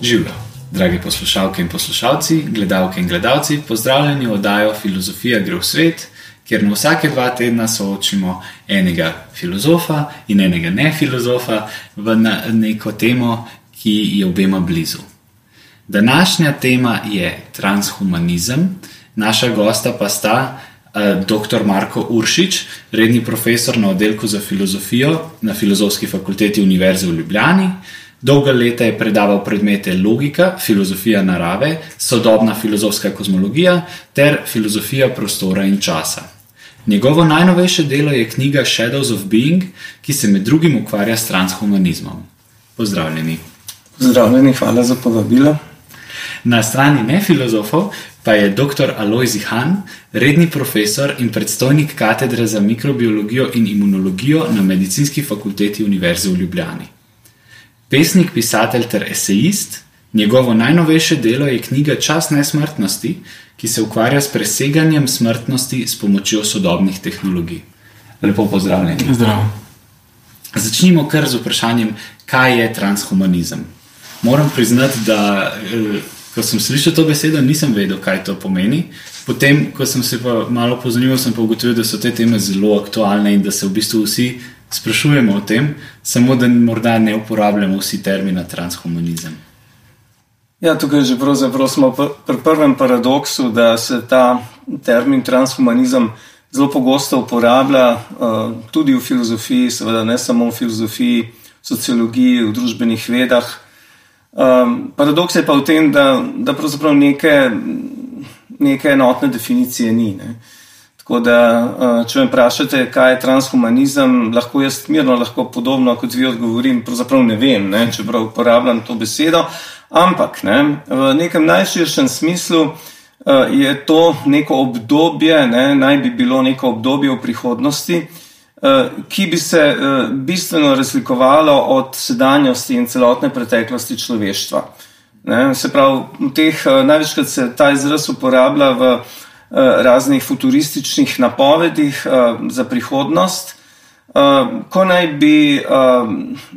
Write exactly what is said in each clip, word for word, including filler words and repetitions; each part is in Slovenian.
Živjo, dragi poslušalke in poslušalci, gledalke in gledalci, pozdravljeni v oddajo Filozofija gre v svet, kjer na vsake dva tedna soočimo enega filozofa in enega nefilozofa v neko temo, ki je obema blizu. Današnja tema je transhumanizem, naša gosta pa sta uh, dr. Marko Uršič, redni profesor na oddelku za filozofijo na Filozofski fakulteti Univerze v Ljubljani. Dolga leta je predaval predmete logika, filozofija narave, sodobna filozofska kozmologija ter filozofija prostora in časa. Njegovo najnovejše delo je knjiga Shadows of Being, ki se med drugim ukvarja s transhumanizmom. Pozdravljeni. Pozdravljeni, hvala za povabilo. Na strani nefilozofov pa je dr. Alojzij Han, redni profesor in predstojnik katedre za mikrobiologijo in imunologijo na Medicinski fakulteti Univerze v Ljubljani. Pesnik, pisatelj ter esejist, njegovo najnovejše delo je knjiga Čas nesmrtnosti, ki se ukvarja s preseganjem smrtnosti s pomočjo sodobnih tehnologij. Lepo pozdravljeni. Zdravo. Začnimo kar z vprašanjem, kaj je transhumanizem. Moram priznati, da ko sem slišal to besedo, nisem vedel, kaj to pomeni. Potem, ko sem se pa malo pozanimal, sem pa ugotovil, da so te teme zelo aktualne in da se v bistvu vsi sprašujemo o tem, samo da morda ne uporabljamo vsi termina transhumanizem. Ja, tukaj že pravzaprav smo pri prvem paradoksu, da se ta termin transhumanizem zelo pogosto uporablja uh, tudi v filozofiji, seveda ne samo v filozofiji, v sociologiji, v družbenih vedah. Um, paradoks je pa v tem, da, da pravzaprav neke, neke enotne definicije ni, ne. Tako da, če me vprašate, kaj je transhumanizem, lahko jaz mirno, lahko podobno, kot vi odgovorim, pravzaprav ne vem, ne, čeprav uporabljam to besedo, ampak ne, v nekem najširšem smislu je to neko obdobje, ne, naj bi bilo neko obdobje v prihodnosti, ki bi se bistveno razlikovalo od sedanjosti in celotne preteklosti človeštva. Ne, se pravi, v teh, največkrat se ta izraz uporablja v raznih futurističnih napovedih uh, za prihodnost, uh, ko naj bi uh,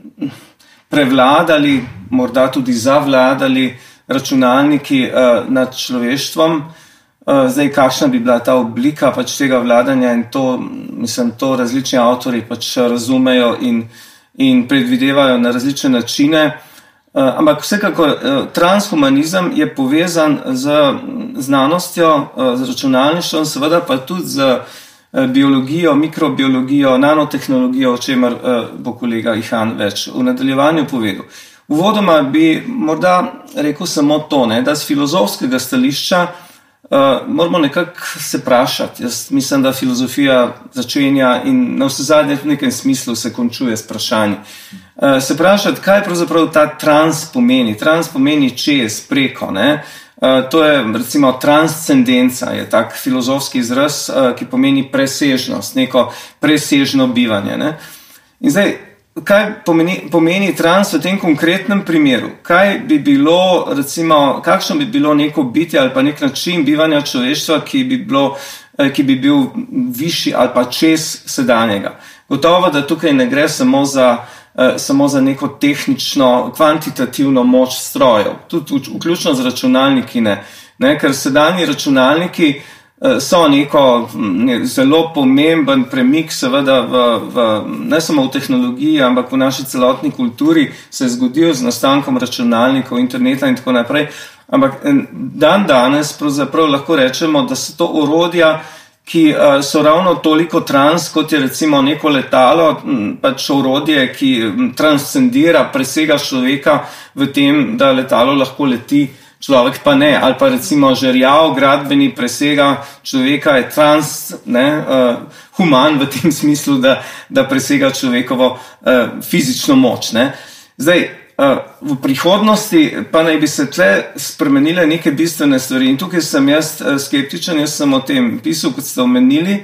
prevladali, morda tudi zavladali računalniki uh, nad človeštvom. Uh, zdaj, kakšna bi bila ta oblika pač tega vladanja in to, mislim, to različni avtori pač razumejo in, in predvidevajo na različne načine. Uh, ampak vsekakor uh, transhumanizem je povezan z znanostjo, uh, z računalništvom, seveda pa tudi z uh, biologijo, mikrobiologijo, nanotehnologijo, o čemer uh, bo kolega Ihan več v nadaljevanju povedal. Uvodoma bi morda rekel samo to, ne, da z filozofskega stališča uh, moramo nekako se vprašati. Jaz mislim, da filozofija začenja in na vse zadnje v nekem smislu se končuje s vprašanji. Uh, se vprašati, kaj pravzaprav ta trans pomeni. Trans pomeni čez, preko. Ne? Uh, to je recimo transcendenca, je tak filozofski izraz, uh, ki pomeni presežnost, neko presežno bivanje. Ne? In zdaj, kaj pomeni, pomeni trans v tem konkretnem primeru? Kaj bi bilo, recimo, kakšno bi bilo neko bitje ali pa nek način bivanja človeštva, ki bi, bilo, uh, ki bi bil višji ali pa čez sedanjega? Gotovo, da tukaj ne gre samo za samo za neko tehnično, kvantitativno moč strojev, tudi vključno z računalniki ne, ne, ker sedanji računalniki so neko ne, zelo pomemben premik seveda v, v, ne samo v tehnologiji, ampak v naši celotni kulturi se je zgodil z nastankom računalnikov, interneta in tako naprej, ampak dan danes pravzaprav lahko rečemo, da so to orodja, ki uh, so ravno toliko trans, kot je recimo neko letalo, pač orodje, ki transcendira, presega človeka v tem, da letalo lahko leti, človek pa ne, ali pa recimo žerjav gradbeni presega človeka, je trans, ne, uh, human v tem smislu, da, da presega človekovo uh, fizično moč. Ne. Zdaj, v prihodnosti pa naj bi se tle spremenile neke bistvene stvari in tukaj sem jaz skeptičen, jaz sem o tem pisal, kot ste omenili.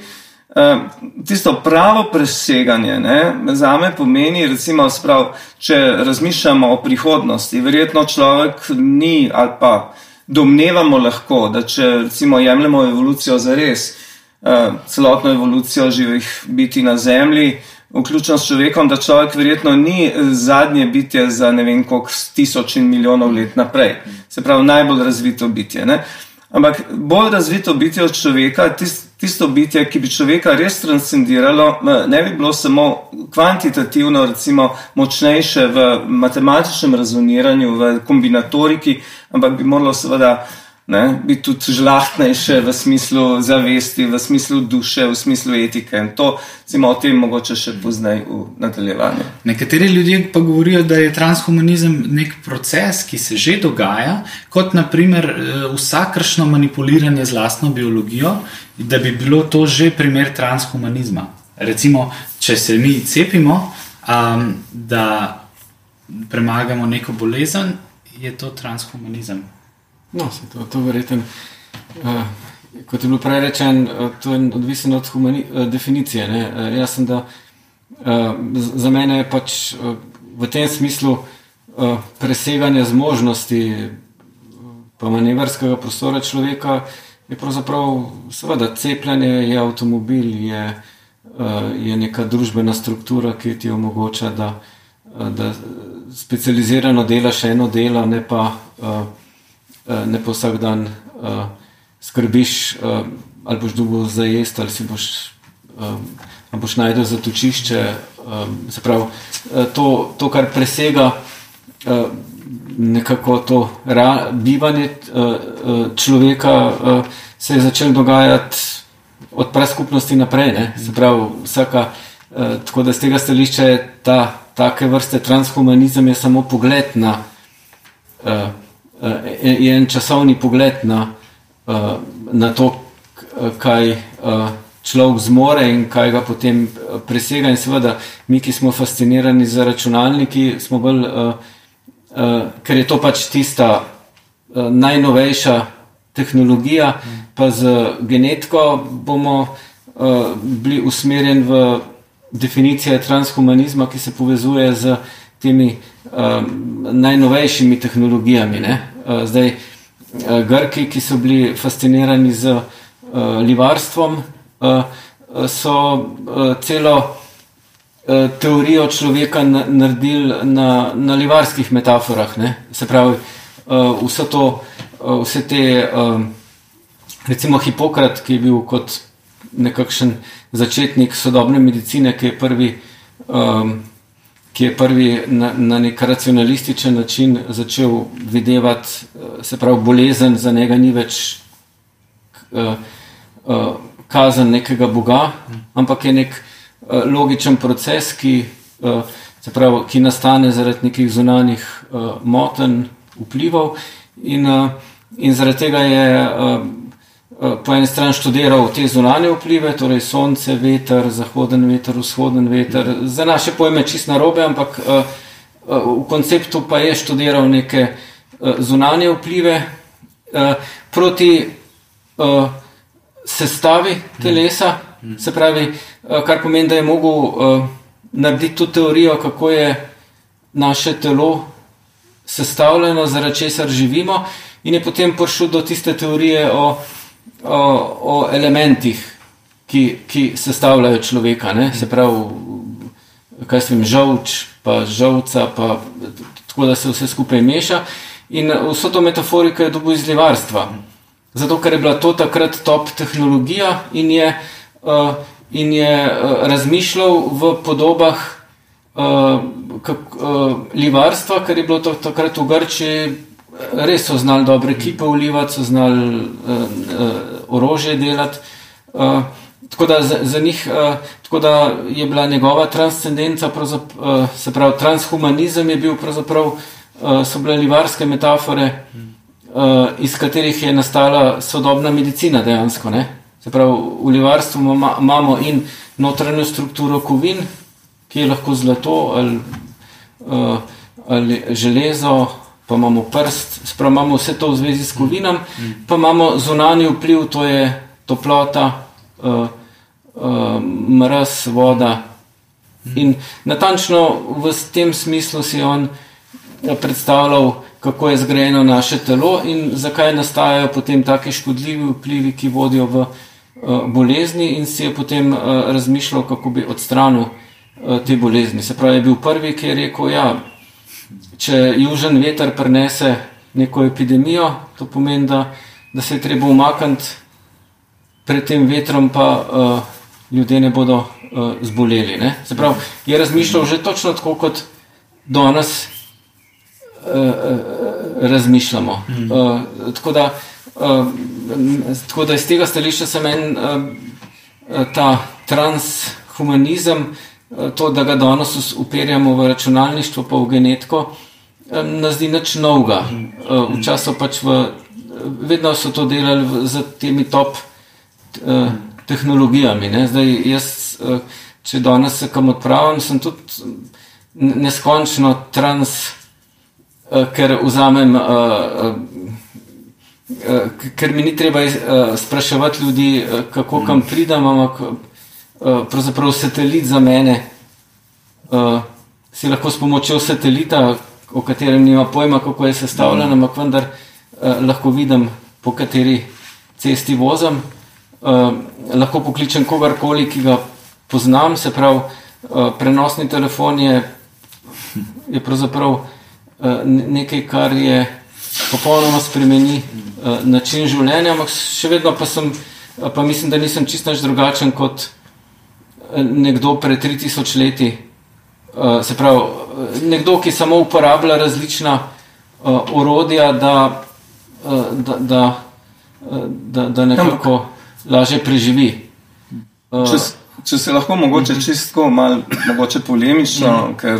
Tisto pravo preseganje, ne, zame pomeni, recimo, sprav, če razmišljamo o prihodnosti, verjetno človek ni ali pa domnevamo lahko, da če recimo jemljemo evolucijo zares, celotno evolucijo živih biti na Zemlji, vključno s človekom, da človek verjetno ni zadnje bitje za ne vem koliko tisoč in milijonov let naprej. Se pravi, najbolj razvito bitje. Ne? Ampak bolj razvito bitje od človeka, tisto bitje, ki bi človeka res transcendiralo, ne bi bilo samo kvantitativno, recimo močnejše v matematičnem razumniranju, v kombinatoriki, ampak bi moralo seveda ne, biti tudi žlahtnejše v smislu zavesti, v smislu duše, v smislu etike. In to, recimo, o tem mogoče še poznaj v nadaljevanju. Nekateri ljudje pa govorijo, da je transhumanizem nek proces, ki se že dogaja, kot naprimer vsakršno manipuliranje z lastno biologijo, da bi bilo to že primer transhumanizma. Recimo, če se mi cepimo, um, da premagamo neko bolezen, je to transhumanizem. No, se to, to verjeten, uh, kot je bilo prej rečen, uh, to je odvisno od humani, uh, definicije. Ne? Uh, jaz sem, da uh, za mene je pač uh, v tem smislu uh, preseganje zmožnosti pa manevrskega prostora človeka je pravzaprav seveda cepljenje, je avtomobil, je, uh, je neka družbena struktura, ki ti omogoča, da, uh, da specializirano delaš eno delo, ne pa uh, ne pa vsak dan uh, skrbiš, uh, ali boš dobil za jest, ali si boš, uh, ali boš najdel zatočišče. Uh, se pravi, uh, to, to, kar presega uh, nekako to ra, bivanje uh, uh, človeka, uh, se je začelo dogajati od praskupnosti naprej. Ne? Se pravi, vsaka, uh, tako da z tega stališča je ta take vrste transhumanizem je samo pogled na uh, je en časovni pogled na, na to, kaj človek zmore in kaj ga potem presega. In seveda, mi, ki smo fascinirani za računalniki, smo bolj, ker je to pač tista najnovejša tehnologija, pa z genetiko bomo bili usmerjeni v definicijo transhumanizma, ki se povezuje z temi um, najnovejšimi tehnologijami. Ne? Uh, zdaj, uh, Grki, ki so bili fascinirani z uh, livarstvom, uh, so uh, celo uh, teorijo človeka na, naredili na, na livarskih metaforah. Ne? Se pravi, uh, vse to, uh, vse te, um, recimo Hipokrat, ki je bil kot nekakšen začetnik sodobne medicine, ki je prvi um, ki je prvi na, na nek racionalističen način začel videvati, se pravi, bolezen za njega ni več uh, uh, kazen nekega boga, ampak je nek uh, logičen proces, ki, uh, se pravi, ki nastane zaradi nekih zunanjih uh, motenj, vplivov in, uh, in zaradi tega je uh, po eni strani študiral te zunanje vplive, torej sonce, veter, zahoden veter, vzhoden veter, za naše pojme čist narobe, ampak uh, uh, v konceptu pa je študiral neke uh, zunanje vplive uh, proti uh, sestavi telesa, mm. se pravi, uh, kar pomeni, da je mogel uh, narediti tu teorijo, kako je naše telo sestavljeno, zaradi česar živimo, in je potem prišel do tiste teorije o O, o elementih, ki, ki sestavljajo človeka, ne? Se pravi, kaj svim, žolč, pa žolca, pa tako, da se vse skupaj meša. In vso to metaforiko je dobil iz livarstva. Zato, ker je bila to takrat top tehnologija in je, uh, in je uh, razmišljal v podobah uh, kak, uh, livarstva, ker je bilo to takrat v Grčiji. Res so znali dobre ekipe vlivati, so znali uh, uh, orožje delati. Uh, tako, da za, za njih, uh, tako da je bila njegova transcendenca, uh, se pravi transhumanizem je bil pravzaprav, uh, so bile livarske metafore, uh, iz katerih je nastala sodobna medicina dejansko. Ne? Se pravi, v livarstvu imamo in notranjo strukturo kovin, ki je lahko zlato ali, uh, ali železo, pa imamo prst, sprav imamo vse to v zvezi s kovinam, pa imamo zunanji vpliv, to je toplota, uh, uh, mraz, voda. In natančno v tem smislu si on predstavljal, kako je zgrajeno naše telo in zakaj nastajajo potem take škodljivi vplivi, ki vodijo v uh, bolezni, in si je potem uh, razmišljal, kako bi odstranil te bolezni. Se pravi, je bil prvi, ki je rekel, ja, če južen veter prinese neko epidemijo, to pomeni, da, da se je treba umakniti pred tem vetrom, pa uh, ljudje ne bodo uh, zboleli. Ne? Se pravi, je razmišljal že točno tako, kot danes uh, uh, razmišljamo. Mm. Uh, tako, da, uh, tako da iz tega stališča se meni uh, ta transhumanizem, uh, to, da ga danes uperjamo v računalništvo pa v genetiko, uh, nas zdi nič novega. Uh, včasih pač v, vedno so to delali z temi top uh, tehnologijami. Ne? Zdaj, jaz, uh, če danes se kam odpravim, sem tudi neskončno trans, uh, ker vzamem, uh, uh, ker mi ni treba uh, spraševati ljudi, uh, kako kam pridem, ampak uh, pravzaprav satelit za mene, uh, si lahko s pomočjo satelita, o katerem nima pojma, kako je sestavljen, ampak vendar uh, lahko vidim, po kateri cesti vozim, uh, lahko pokličem kogarkoli, ki ga poznam, se pravi, uh, prenosni telefon je je pravzaprav nekaj, kar je popolnoma spremeni način življenja, ampak še vedno pa sem, pa mislim, da nisem čisto nič drugačen kot nekdo pred tri tisoč leti. Se pravi, nekdo, ki samo uporablja različna orodja, da, da, da, da, da nekako lažje preživi. Če, če se lahko mogoče čistko malo mogoče polemično, ker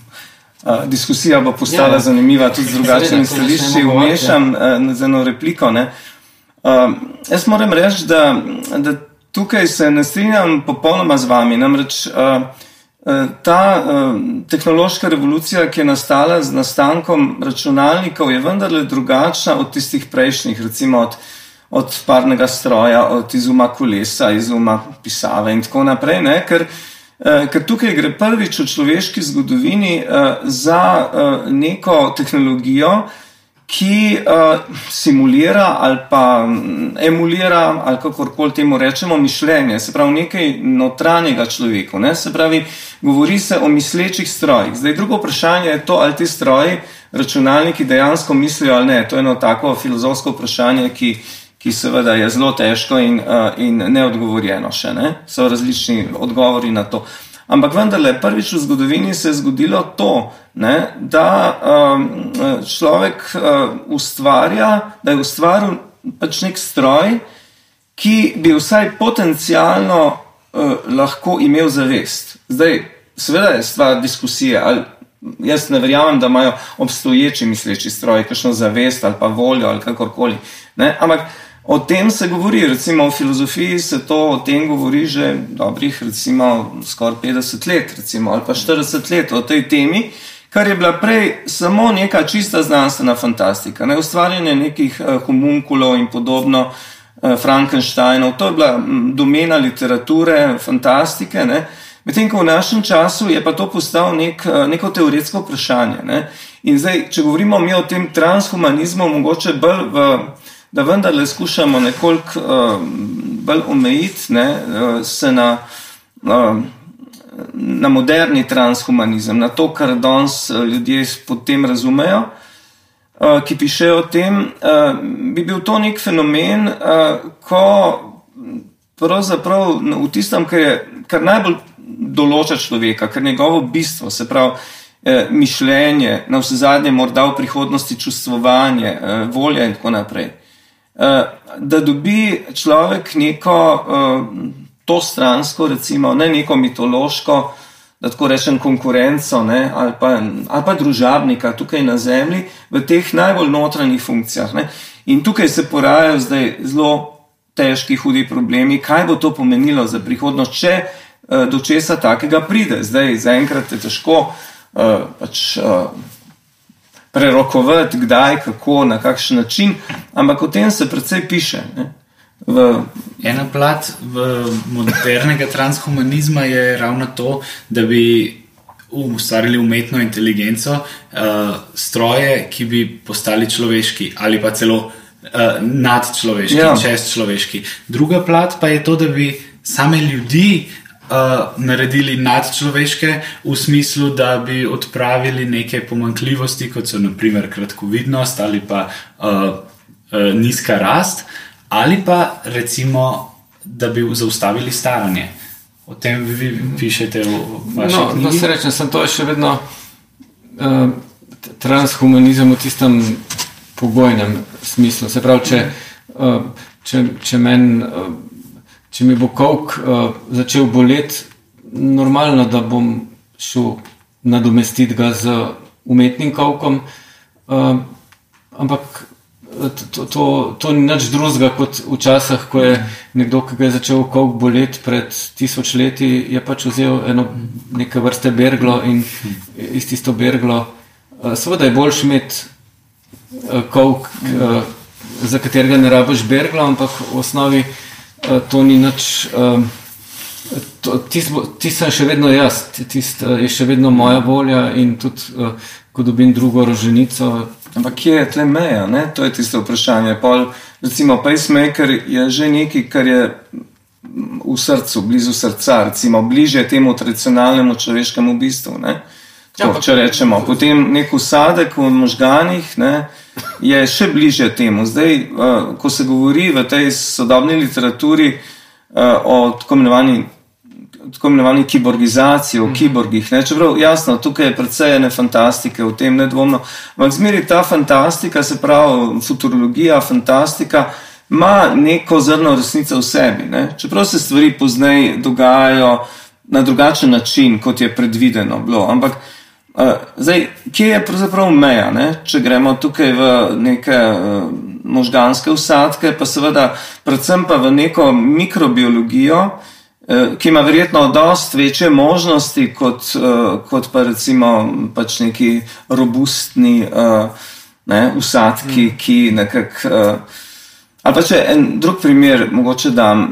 Uh, diskusija bo postala ja, zanimiva tudi z drugačnimi stališči. Vmešam uh, z eno repliko. Ne? Uh, jaz moram reči, da, da tukaj se ne strinjam popolnoma z vami. Namreč uh, uh, ta uh, tehnološka revolucija, ki je nastala z nastankom računalnikov, je vendarle drugačna od tistih prejšnjih, recimo od, od parnega stroja, od izuma kolesa, izuma pisave in tako naprej, ne? Ker Ker tukaj gre prvič v človeški zgodovini uh, za uh, neko tehnologijo, ki uh, simulira ali pa emulira, ali kakorkoli temu rečemo, mišljenje, se pravi nekaj notranjega človeku. Ne? Se pravi, govori se o mislečih strojih. Zdaj, drugo vprašanje je to, ali ti stroji, računalniki dejansko mislijo ali ne. To je eno tako filozofsko vprašanje, ki ki seveda je zelo težko in, uh, in neodgovorjeno še, ne? So različni odgovori na to. Ampak vendarle, prvič v zgodovini se je zgodilo to, ne? Da um, človek uh, ustvarja, da je ustvaril pač nek stroj, ki bi vsaj potencialno uh, lahko imel zavest. Zdaj, seveda je stvar diskusije, ali jaz ne verjamem, da imajo obstoječi misleči stroji kakšno zavest ali pa voljo ali kakorkoli, ne? Ampak o tem se govori, recimo v filozofiji se to o tem govori že dobrih, recimo skoraj petdeset let, recimo, ali pa štirideset let o tej temi, kar je bila prej samo neka čista znanstvena fantastika, ne, ustvarjanje nekih uh, homunkulov in podobno, uh, Frankensteinov, to je bila domena literature, fantastike, ne, medtem ko v našem času je pa to postal nek, uh, neko teoretsko vprašanje, ne, in zdaj, če govorimo mi o tem transhumanizmu, mogoče bolj v da vendarle skušamo nekoliko uh, bolj omejiti, ne, uh, se na, uh, na moderni transhumanizem, na to, kar danes uh, ljudje pod tem razumejo, uh, ki pišejo o tem, uh, bi bil to nek fenomen, uh, ko pravzaprav v tistem, kar, je, kar najbolj določa človeka, kar njegovo bistvo, se pravi uh, mišljenje, na vse zadnje morda v prihodnosti čustvovanje, uh, volja in tako naprej. Da dobi človek neko to stransko, recimo, ne neko mitološko, da tako rečem konkurenco, ne, ali, pa, ali pa družabnika tukaj na zemlji v teh najbolj notranjih funkcijah. Ne. In tukaj se porajajo zdaj zelo težki, hudi problemi, kaj bo to pomenilo za prihodnost, če do česa takega pride. Zdaj, zaenkrat je težko uh, pač uh, prerokovati, kdaj, kako, na kakšen način, ampak o tem se precej piše. Ne? V... Ena plat v modernega transhumanizma je ravno to, da bi ustvarili umetno inteligenco, uh, stroje, ki bi postali človeški ali pa celo uh, nadčloveški, ja. čez človeški. Druga plat pa je to, da bi same ljudi uh, naredili nadčloveške v smislu, da bi odpravili neke pomanjkljivosti, kot so naprimer kratkovidnost ali pa uh, uh, nizka rast, ali pa recimo, da bi zaustavili staranje. O tem vi pišete v vaši no, knjigi? No, se rečem, sem to še vedno uh, transhumanizem v tistem pogojnem smislu. Se pravi, če, uh, če, če, men, uh, če mi bo kolk uh, začel boleti, normalno, da bom šel nadomestiti ga z umetnim kolkom, uh, ampak To, to, to ni nič drugega kot včasih, ko je nekdo, ki ga je začel kolk boleti pred tisoč leti, je pač vzel eno neke vrste berglo in iz tisto berglo. Seveda je boljš imeti kolk, za katerega ne rabiš berglo, ampak v osnovi to ni nič. Tisto sem še vedno jaz, tisto je še vedno moja volja in tudi, ko dobim drugo roženico. Ampak kje je tle meja, ne? To je tisto vprašanje. Pol, recimo, pacemaker je že nekaj, kar je v srcu, blizu srca, recimo, bliže temu tradicionalnemu človeškemu bistvu, ne? To, ja, če rečemo. Potem nek usadek v možganih, ne, je še bliže temu. Zdaj, uh, ko se govori v tej sodobni literaturi uh, o tako imenovani tako imenovani kiborgizaciji, o kiborgih, ne, čeprav jasno, tukaj je precej ene fantastike, v tem nedvomno, ampak zmeri ta fantastika, se pravi futurologija, fantastika, ima neko zrno resnico v sebi, ne, čeprav se stvari pozneje dogajajo na drugačen način, kot je predvideno bilo, ampak uh, zdaj, kje je pravzaprav meja, ne, če gremo tukaj v neke uh, možganske vsadke, pa seveda predvsem pa v neko mikrobiologijo, ki ima verjetno dosti večje možnosti kot, uh, kot pa recimo pač neki robustni uh, ne, vsadki, mm. ki nekak... Uh, ali pa če en drug primer mogoče dam.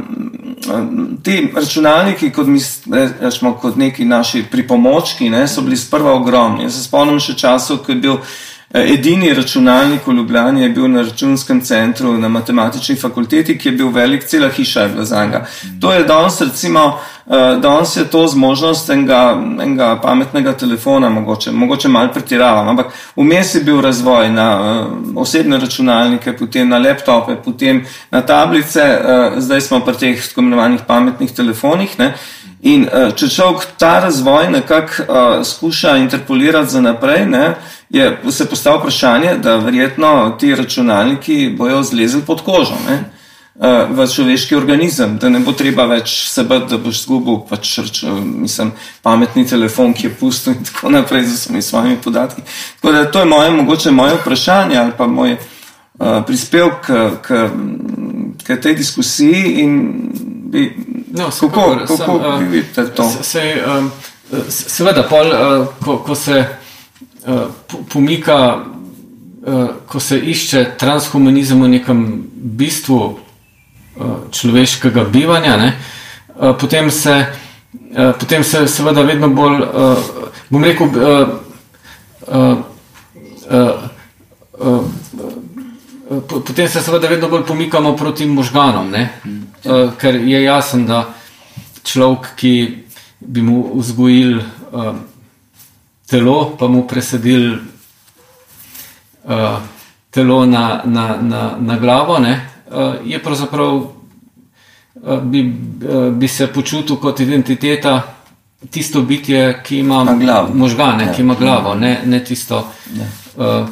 Uh, ti računalniki, kot, mis, rečemo, kot neki naši pripomočki, ne, so bili sprva ogromni. Jaz se spomnim še časov, ko je bil edini računalnik v Ljubljani, je bil na računskem centru na matematični fakulteti, ki je bil velik, cela hiša je bila zanga. To je danes recimo, danes je to zmožnost enega, enega pametnega telefona, mogoče, mogoče malo pretiravam, ampak vmes je bil razvoj na osebne računalnike, potem na laptope, potem na tablice, zdaj smo pri teh tako imenovanih pametnih telefonih, ne. In če človek ta razvoj nekako uh, skuša interpolirati za naprej, ne, je se postavil vprašanje, da verjetno ti računalniki bojo zlezli pod kožo, ne, uh, v človeški organizem, da ne bo treba več se bati, da boš zgubil pač, mislim, pametni telefon, ki je pustil in tako naprej z vsemi svojimi podatki. Tako da to je moje, mogoče moje vprašanje ali pa moj uh, prispevek k, k, k tej diskusiji in bi No, kako kako uh, vi vidite to? Se, se, um, seveda, pol, uh, ko, ko se uh, pomika, uh, ko se išče transhumanizem v nekem bistvu uh, človeškega bivanja, ne, uh, potem, se, uh, potem se seveda vedno bolj, uh, bom rekel, uh, uh, uh, uh, potem se seveda vedno bolj pomikamo proti možganom, ne? Uh, ker je jasen, da človek, ki bi mu vzgojil uh, telo, pa mu presadil uh, telo na, na, na, na glavo, ne? Uh, je pravzaprav uh, bi, uh, bi se počutil kot identiteta tisto bitje, ki ima možgane, ja. Ki ima glavo, ne, ne tisto ja. uh,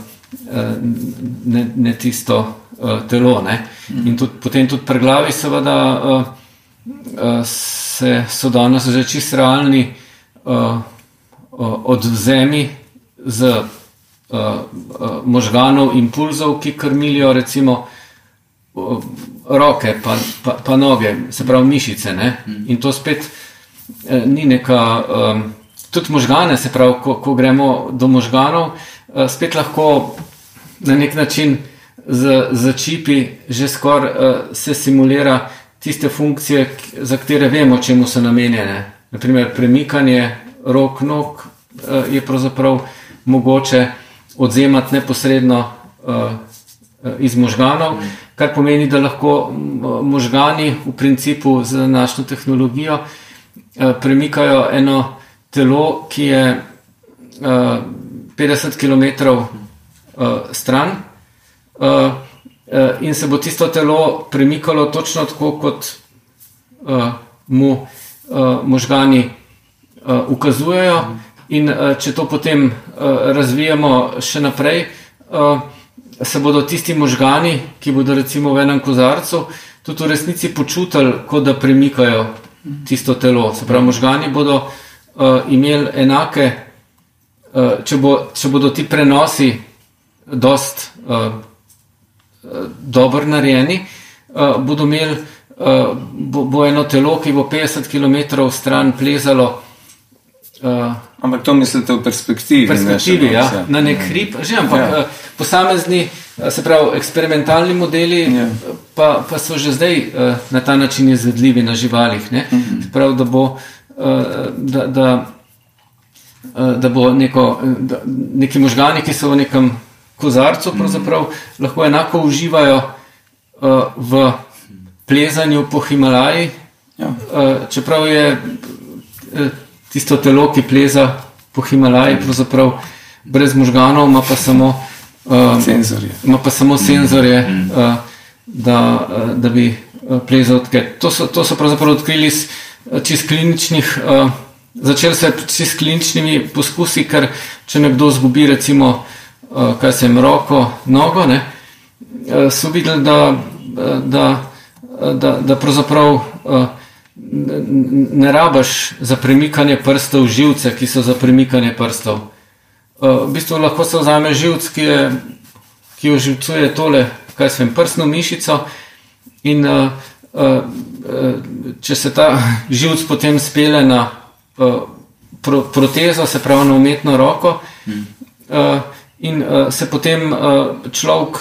Ne, ne tisto uh, telo. Ne? In tudi, potem tudi pri glavi seveda uh, uh, se, so danes že čisto realni uh, uh, odvzemi z uh, uh, možganov impulzov, ki krmilijo recimo uh, roke pa, pa, pa noge, se pravi mišice. Ne? In to spet uh, ni neka... Um, tudi možgane, se pravi, ko, ko gremo do možganov, spet lahko na nek način z, z čipi že skoraj uh, se simulira tiste funkcije, za katere vemo, čemu so namenjene. Naprimer, premikanje rok, nog uh, je pravzaprav mogoče odzemati neposredno uh, iz možganov, kar pomeni, da lahko možgani v principu z današnjo tehnologijo uh, premikajo eno telo, ki je uh, petdeset kilometrov uh, stran uh, uh, in se bo tisto telo premikalo točno tako, kot uh, mu uh, možgani uh, ukazujejo. In uh, če to potem uh, razvijamo še naprej, uh, se bodo tisti možgani, ki bodo recimo v enem kozarcu, tudi v resnici počutili, kot da premikajo tisto telo. Se pravi, možgani bodo uh, imeli enake, uh, če, bo, če bodo ti prenosi dost uh, dobro narejeni, uh, bodo imeli, uh, bo, bo eno telo, ki bo petdeset kilometrov stran plezalo. Uh, ampak to mislite v perspektivi? V perspektivi, ja, ja, na nek hrib. Že, ampak ja. Posamezni, se pravi, eksperimentalni modeli ja. pa, pa so že zdaj uh, na ta način izvedljivi na živalih. Ne? Mm-hmm. Se pravi, da bo, uh, da, da, uh, da bo neko, da, neki možgani, ki so v nekem kozarcu, pravzaprav mm-hmm. lahko enako uživajo uh, v plezanju po Himalaji, ja. uh, čeprav je uh, tisto telo, ki pleza po Himalaji, pravzaprav brez možganov, ima pa samo uh, senzorje, ima pa samo senzorje mm. uh, da, uh, da bi uh, plezal tkaj. To so, to so pravzaprav odkrili s čist kliničnih, uh, začeli se čist kliničnimi poskusi, ker če nekdo zgubi recimo, uh, kaj se jim roko, nogo, ne, uh, so videli, da, da, da, da pravzaprav uh, ne rabaš za premikanje prstov živce, ki so za premikanje prstov. Uh, v bistvu lahko se vzame živc, ki, je, ki oživcuje tole, kaj svem, prstno mišico in uh, uh, če se ta živc potem spele na uh, pro, protezo, se pravi na umetno roko uh, in uh, se potem uh, človek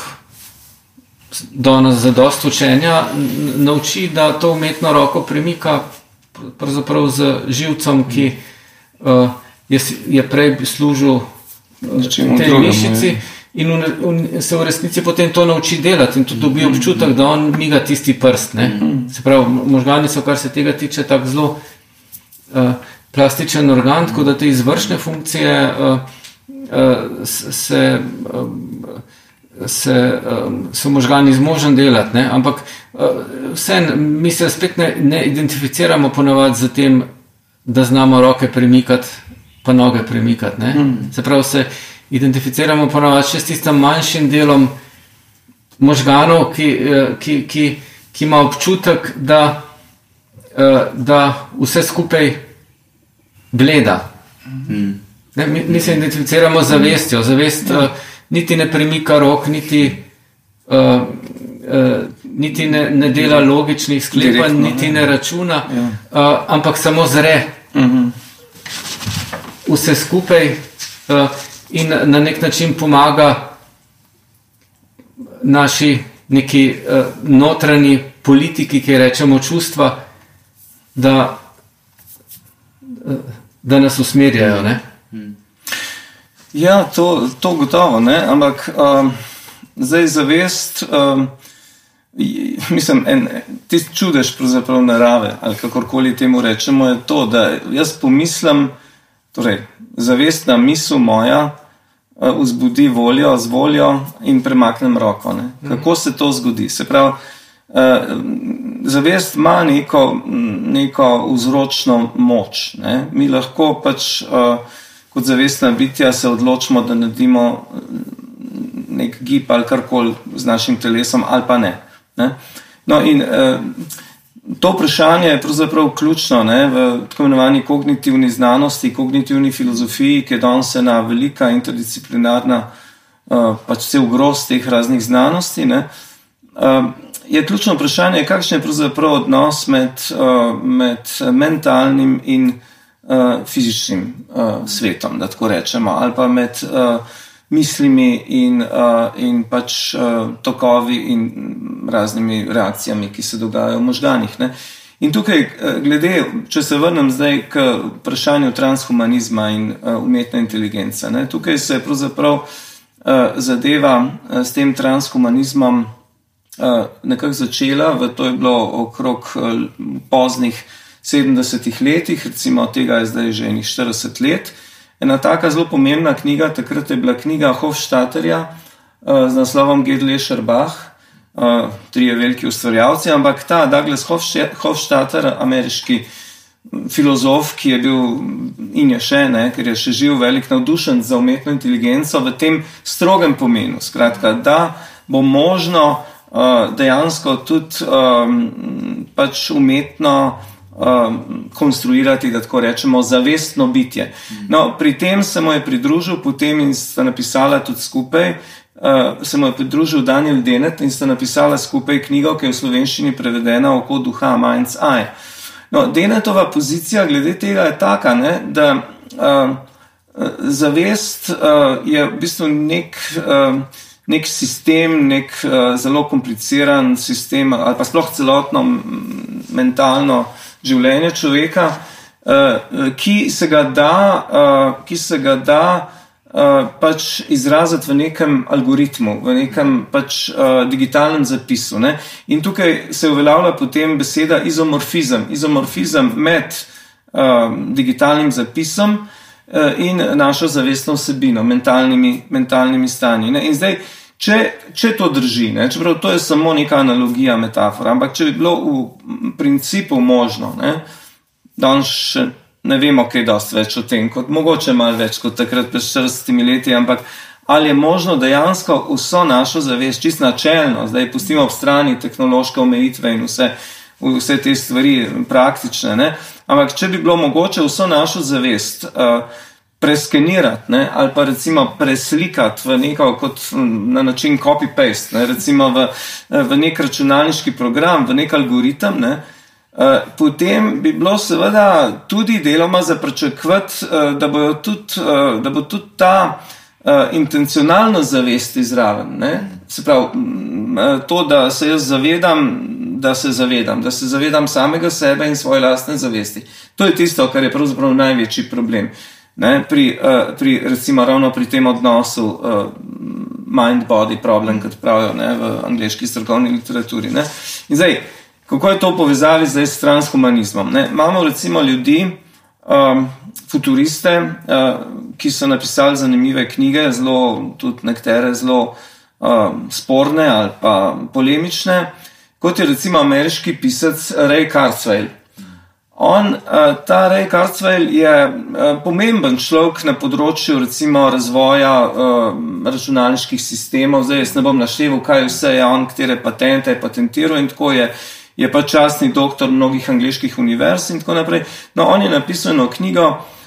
do nas za dost učenja nauči, da to umetno roko premika pravzaprav z živcem, ki uh, je, je prej služil uh, tej mišici in, v, in se v resnici potem to nauči delati in to dobi občutek, da on miga tisti prst. Ne? Se pravi, možgani so, kar se tega tiče, tak zelo uh, plastičen organ, tako da te izvršne funkcije uh, uh, se uh, se um, so možgani zmožen delati, ne? Ampak uh, vse, mi se spet ne, ne identificiramo ponavadi z tem, da znamo roke premikati, pa noge premikati. Ne? Mm. Se pravi, se identificiramo ponavadi še s tistim manjšim delom možganov, ki, ki, ki, ki ima občutek, da, uh, da vse skupaj gleda. Mm. Ne? Mi, mi se identificiramo z zavestjo. Zavest mm. uh, niti ne premika rok, niti, uh, uh, niti ne, ne dela logičnih sklepanj, niti ne računa, ja. uh, ampak samo zre uh-huh. vse skupaj uh, in na nek način pomaga naši neki uh, notranji politiki, ki rečemo čustva, da, uh, da nas usmerjajo, ne? Hmm. Ja, to, to gotovo, ne? Ampak um, zdaj zavest, um, mislim, en, tisti čudež pravzaprav narave, ali kakorkoli temu rečemo, je to, da jaz pomislim, torej, zavestna misel moja uh, vzbudi voljo, z voljo in premaknem roko. Ne? Kako se to zgodi? Se pravi, uh, zavest ima neko, neko vzročno moč. Ne? Mi lahko pač uh, kot zavestna bitja se odločimo, da naredimo nek gib ali karkoli z našim telesom ali pa ne. ne? No in eh, to vprašanje je pravzaprav ključno, ne, v tako imenovani kognitivni znanosti, kognitivni filozofiji, ki je danes ena velika interdisciplinarna eh, pač cel gros teh raznih znanosti, ne, eh, je ključno vprašanje, kakšen je pravzaprav odnos med, eh, med mentalnim in Uh, fizičnim uh, svetom, da tako rečemo, ali pa med uh, mislimi in, uh, in pač uh, tokovi in raznimi reakcijami, ki se dogajajo v možganih. Ne? In tukaj, uh, glede, če se vrnem zdaj k vprašanju transhumanizma in uh, umetne inteligence, ne? Tukaj se je pravzaprav uh, zadeva uh, s tem transhumanizmom uh, nekako začela, v to je bilo okrog uh, poznih sedemdesetih letih, recimo tega je zdaj že enih štirideset let. Ena taka zelo pomembna knjiga, takrat je bila knjiga Hofstadterja uh, z naslovom Gedlescher Bach, uh, trije veliki ustvarjalci, ampak ta Douglas Hofstadter, ameriški filozof, ki je bil in je še, ne, ker je še živ velik navdušen za umetno inteligenco v tem strogem pomenu, skratka, da bo možno uh, dejansko tudi um, pač umetno um, konstruirati, da tako rečemo, zavestno bitje. No, pri tem se mu je pridružil potem in sta napisala tudi skupaj, uh, se mu je pridružil Daniel Dennett in sta napisala skupaj knjigo, ki je v slovenščini prevedena Oko duha, Mind's Eye. No, Dennettova pozicija glede tega je taka, ne, da uh, zavest uh, je v bistvu nek, uh, nek sistem, nek uh, zelo kompliciran sistem ali pa sploh celotno mentalno življenje človeka, uh, ki se ga da, uh, ki se ga da uh, pač izraziti v nekem algoritmu, v nekem pač uh, digitalnem zapisu. Ne? In tukaj se uveljavlja potem beseda izomorfizem. Izomorfizem med uh, digitalnim zapisom uh, in našo zavestno vsebino, mentalnimi, mentalnimi stanji. Ne? In zdaj, če, če to drži, ne? Čeprav to je samo neka analogija, metafora, ampak če bi bilo v principu možno, ne? Danes še ne vemo kaj dosti več o tem, kot mogoče malo več kot takrat pred štiridesetimi leti, ampak ali je možno dejansko vso našo zavest, čist načelno, zdaj pustimo ob strani tehnološke omejitve in vse, vse te stvari praktične, ne? Ampak če bi bilo mogoče vso našo zavest uh, preskenirati, ne? Ali pa recimo preslikati v neko kot na način copy-paste, ne? Recimo v, v nek računalniški program, v nek algoritem, ne? Uh, potem bi bilo seveda tudi deloma za pričakovati, uh, da, tudi, uh, da bo tudi ta uh, intencionalno zavest izraven. Ne? Se pravi, uh, to, da se jaz zavedam, da se zavedam, da se zavedam samega sebe in svoje lastne zavesti. To je tisto, kar je pravzaprav največji problem. Ne? Pri, uh, pri, recimo ravno pri tem odnosu uh, mind-body problem, kot pravijo, ne? V angleški strokovni literaturi. Ne? In zdaj, kako je to povezavi zdaj s transhumanizmom? Ne? Imamo recimo ljudi, um, futuriste, uh, ki so napisali zanimive knjige, zelo, tudi nekatere zelo um, sporne ali pa polemične, kot je recimo ameriški pisec Ray Kurzweil. On, uh, ta Ray Kurzweil je uh, pomemben človek na področju recimo razvoja uh, računalniških sistemov. Zdaj jaz ne bom našteval, kaj vse je on, katere patente je patentiral in tako je je pa častni doktor mnogih angleških univerz in tako naprej. No, on je napisal eno knjigo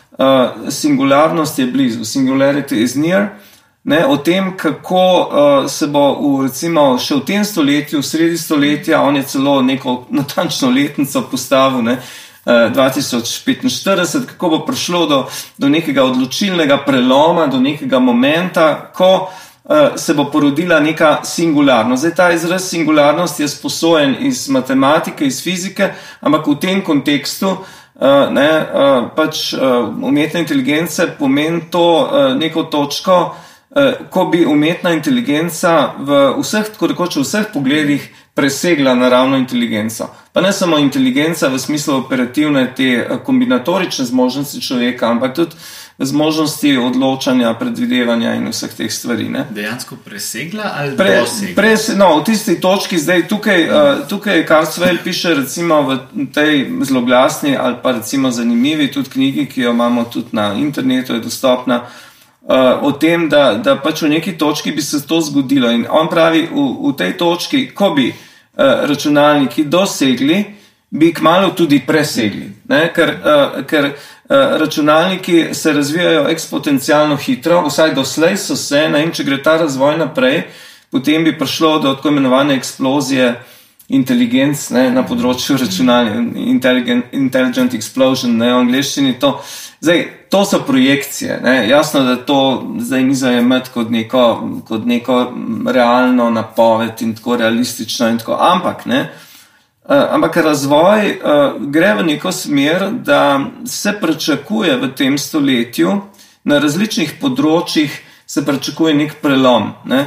uh, Singularnost je blizu, Singularity is near, ne, o tem, kako uh, se bo v, recimo, še v tem stoletju, v sredi stoletja, on je celo neko natančno letnico postavil, ne, uh, dva tisoč petinštirideset, kako bo prišlo do, do nekega odločilnega preloma, do nekega momenta, ko se bo porodila neka singularnost. Zdaj, ta izraz singularnost je sposojen iz matematike, iz fizike, ampak v tem kontekstu uh, ne, uh, pač uh, umetna inteligenca pomeni to uh, neko točko, uh, ko bi umetna inteligenca v vseh, tako rekoč v vseh pogledih presegla naravno inteligenco. Pa ne samo inteligenca v smislu operativne te kombinatorične zmožnosti človeka, ampak tudi zmožnosti odločanja, predvidevanja in vseh teh stvari. Ne? Dejansko presegla ali Pre, dosegla? Pres, no, v tisti točki zdaj tukaj, uh, tukaj Kurzweil piše recimo v tej zloglasni ali pa recimo zanimivi tudi knjigi, ki jo imamo tudi na internetu, je dostopna, uh, o tem, da, da pač v neki točki bi se to zgodilo. In on pravi, v, v tej točki, ko bi uh, računalniki dosegli, bi kmalu tudi presegli. Ne? Ker, uh, ker računalniki se razvijajo eksponencialno hitro, vsaj doslej so se, ne, in če gre ta razvoj naprej, potem bi prišlo do tako imenovane eksplozije inteligenc, ne, na področju računalnika, intelligent, intelligent explosion, ne, v angleščini to. Zdaj, to so projekcije, ne, jasno, da to zdaj ni zajemati kot neko, kot neko realno napoved in tako realistično in tako, ampak, ne, Uh, ampak razvoj uh, gre v neko smer, da se pričakuje v tem stoletju, na različnih področjih se pričakuje nek prelom. Ne?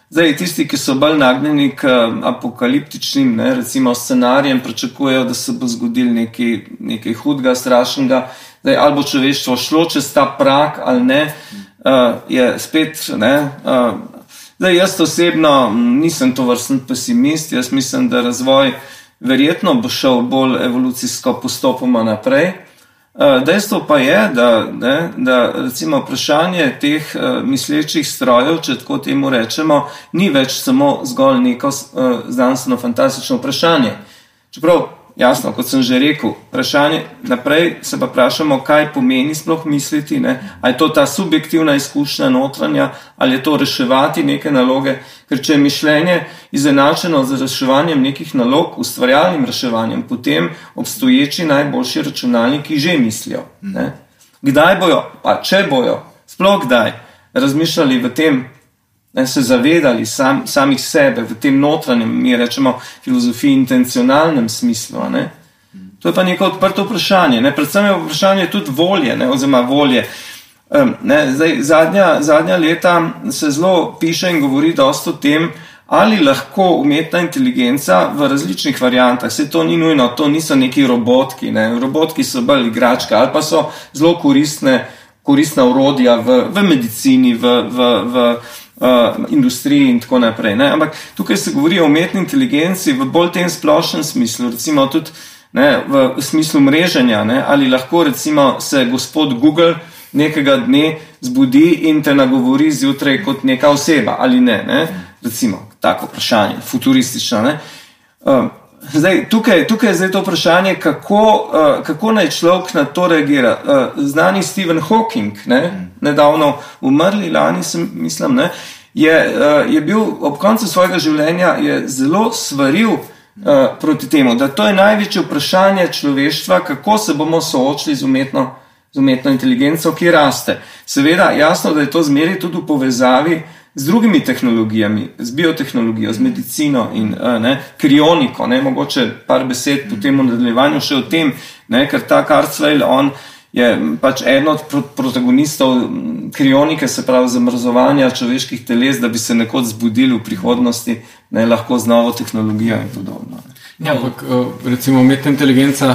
Zdaj, tisti, ki so bolj nagnjeni k apokaliptičnim, ne, recimo scenarijem, pričakujejo, da se bo zgodil nekaj, nekaj hudega, strašnega. Zdaj, ali bo človeštvo šlo čez ta prak ali ne, uh, je spet, ne. Uh, zdaj, jaz osebno nisem to vrsten pesimist, jaz mislim, da razvoj verjetno bo šel bolj evolucijsko postopoma naprej. Dejstvo pa je, da, ne, da recimo vprašanje teh uh, mislečih strojev, če tako temu rečemo, ni več samo zgolj neko uh, znanstveno-fantastično vprašanje. Čeprav, jasno, kot sem že rekel, vprašanje naprej se pa vprašamo, kaj pomeni sploh misliti, ne? Ali je to ta subjektivna izkušnja notranja, ali je to reševati neke naloge, ker če je mišljenje izenačeno z reševanjem nekih nalog, ustvarjalnim reševanjem, potem obstoječi najboljši računalniki že mislijo. Ne? Kdaj bojo, pa če bojo, sploh kdaj, razmišljali v tem, ne, se zavedali sam, samih sebe, v tem notranjem, mi rečemo filozofiji intencionalnem smislu. Ne? To je pa neko odprto vprašanje. Ne? Predvsem je vprašanje tudi volje, ne? Oziroma volje. Um, ne? Zdaj, zadnja, zadnja leta se zelo piše in govori dosti o tem, ali lahko umetna inteligenca v različnih variantah, se to ni nujno, to niso neki robotki, ne? Robotki so bolj igračka, ali pa so zelo koristne, koristna orodja v, v medicini, v, v, v uh, industriji in tako naprej. Ne? Ampak tukaj se govori o umetni inteligenci v bolj tem splošnem smislu, recimo tudi ne, v smislu mreženja, ne? Ali lahko recimo se gospod Google nekega dne zbudi in te nagovori zjutraj kot neka oseba, ali ne, ne? Recimo, tako vprašanje, futuristično. Ne? Uh, zdaj, tukaj, tukaj je zdaj to vprašanje, kako, uh, kako naj človek na to reagira. Uh, znani Stephen Hawking, ne? Nedavno umrli, lani sem, mislim, ne? Je, uh, je bil ob koncu svojega življenja je zelo svaril uh, proti temu, da to je največje vprašanje človeštva, kako se bomo soočili z umetno z umetno inteligenco, ki raste. Seveda, jasno, da je to zmeraj tudi v povezavi z drugimi tehnologijami, z biotehnologijo, z medicino in ne, krioniko, ne, mogoče par besed potem v nadaljevanju še o tem, ne, ker ta Kurzweil, on je pač eden od protagonistov krionike, se pravi zamrzovanja človeških teles, da bi se nekoč zbudili v prihodnosti, ne, lahko z novo tehnologijo in podobno. Ja, ampak recimo umetna inteligenca,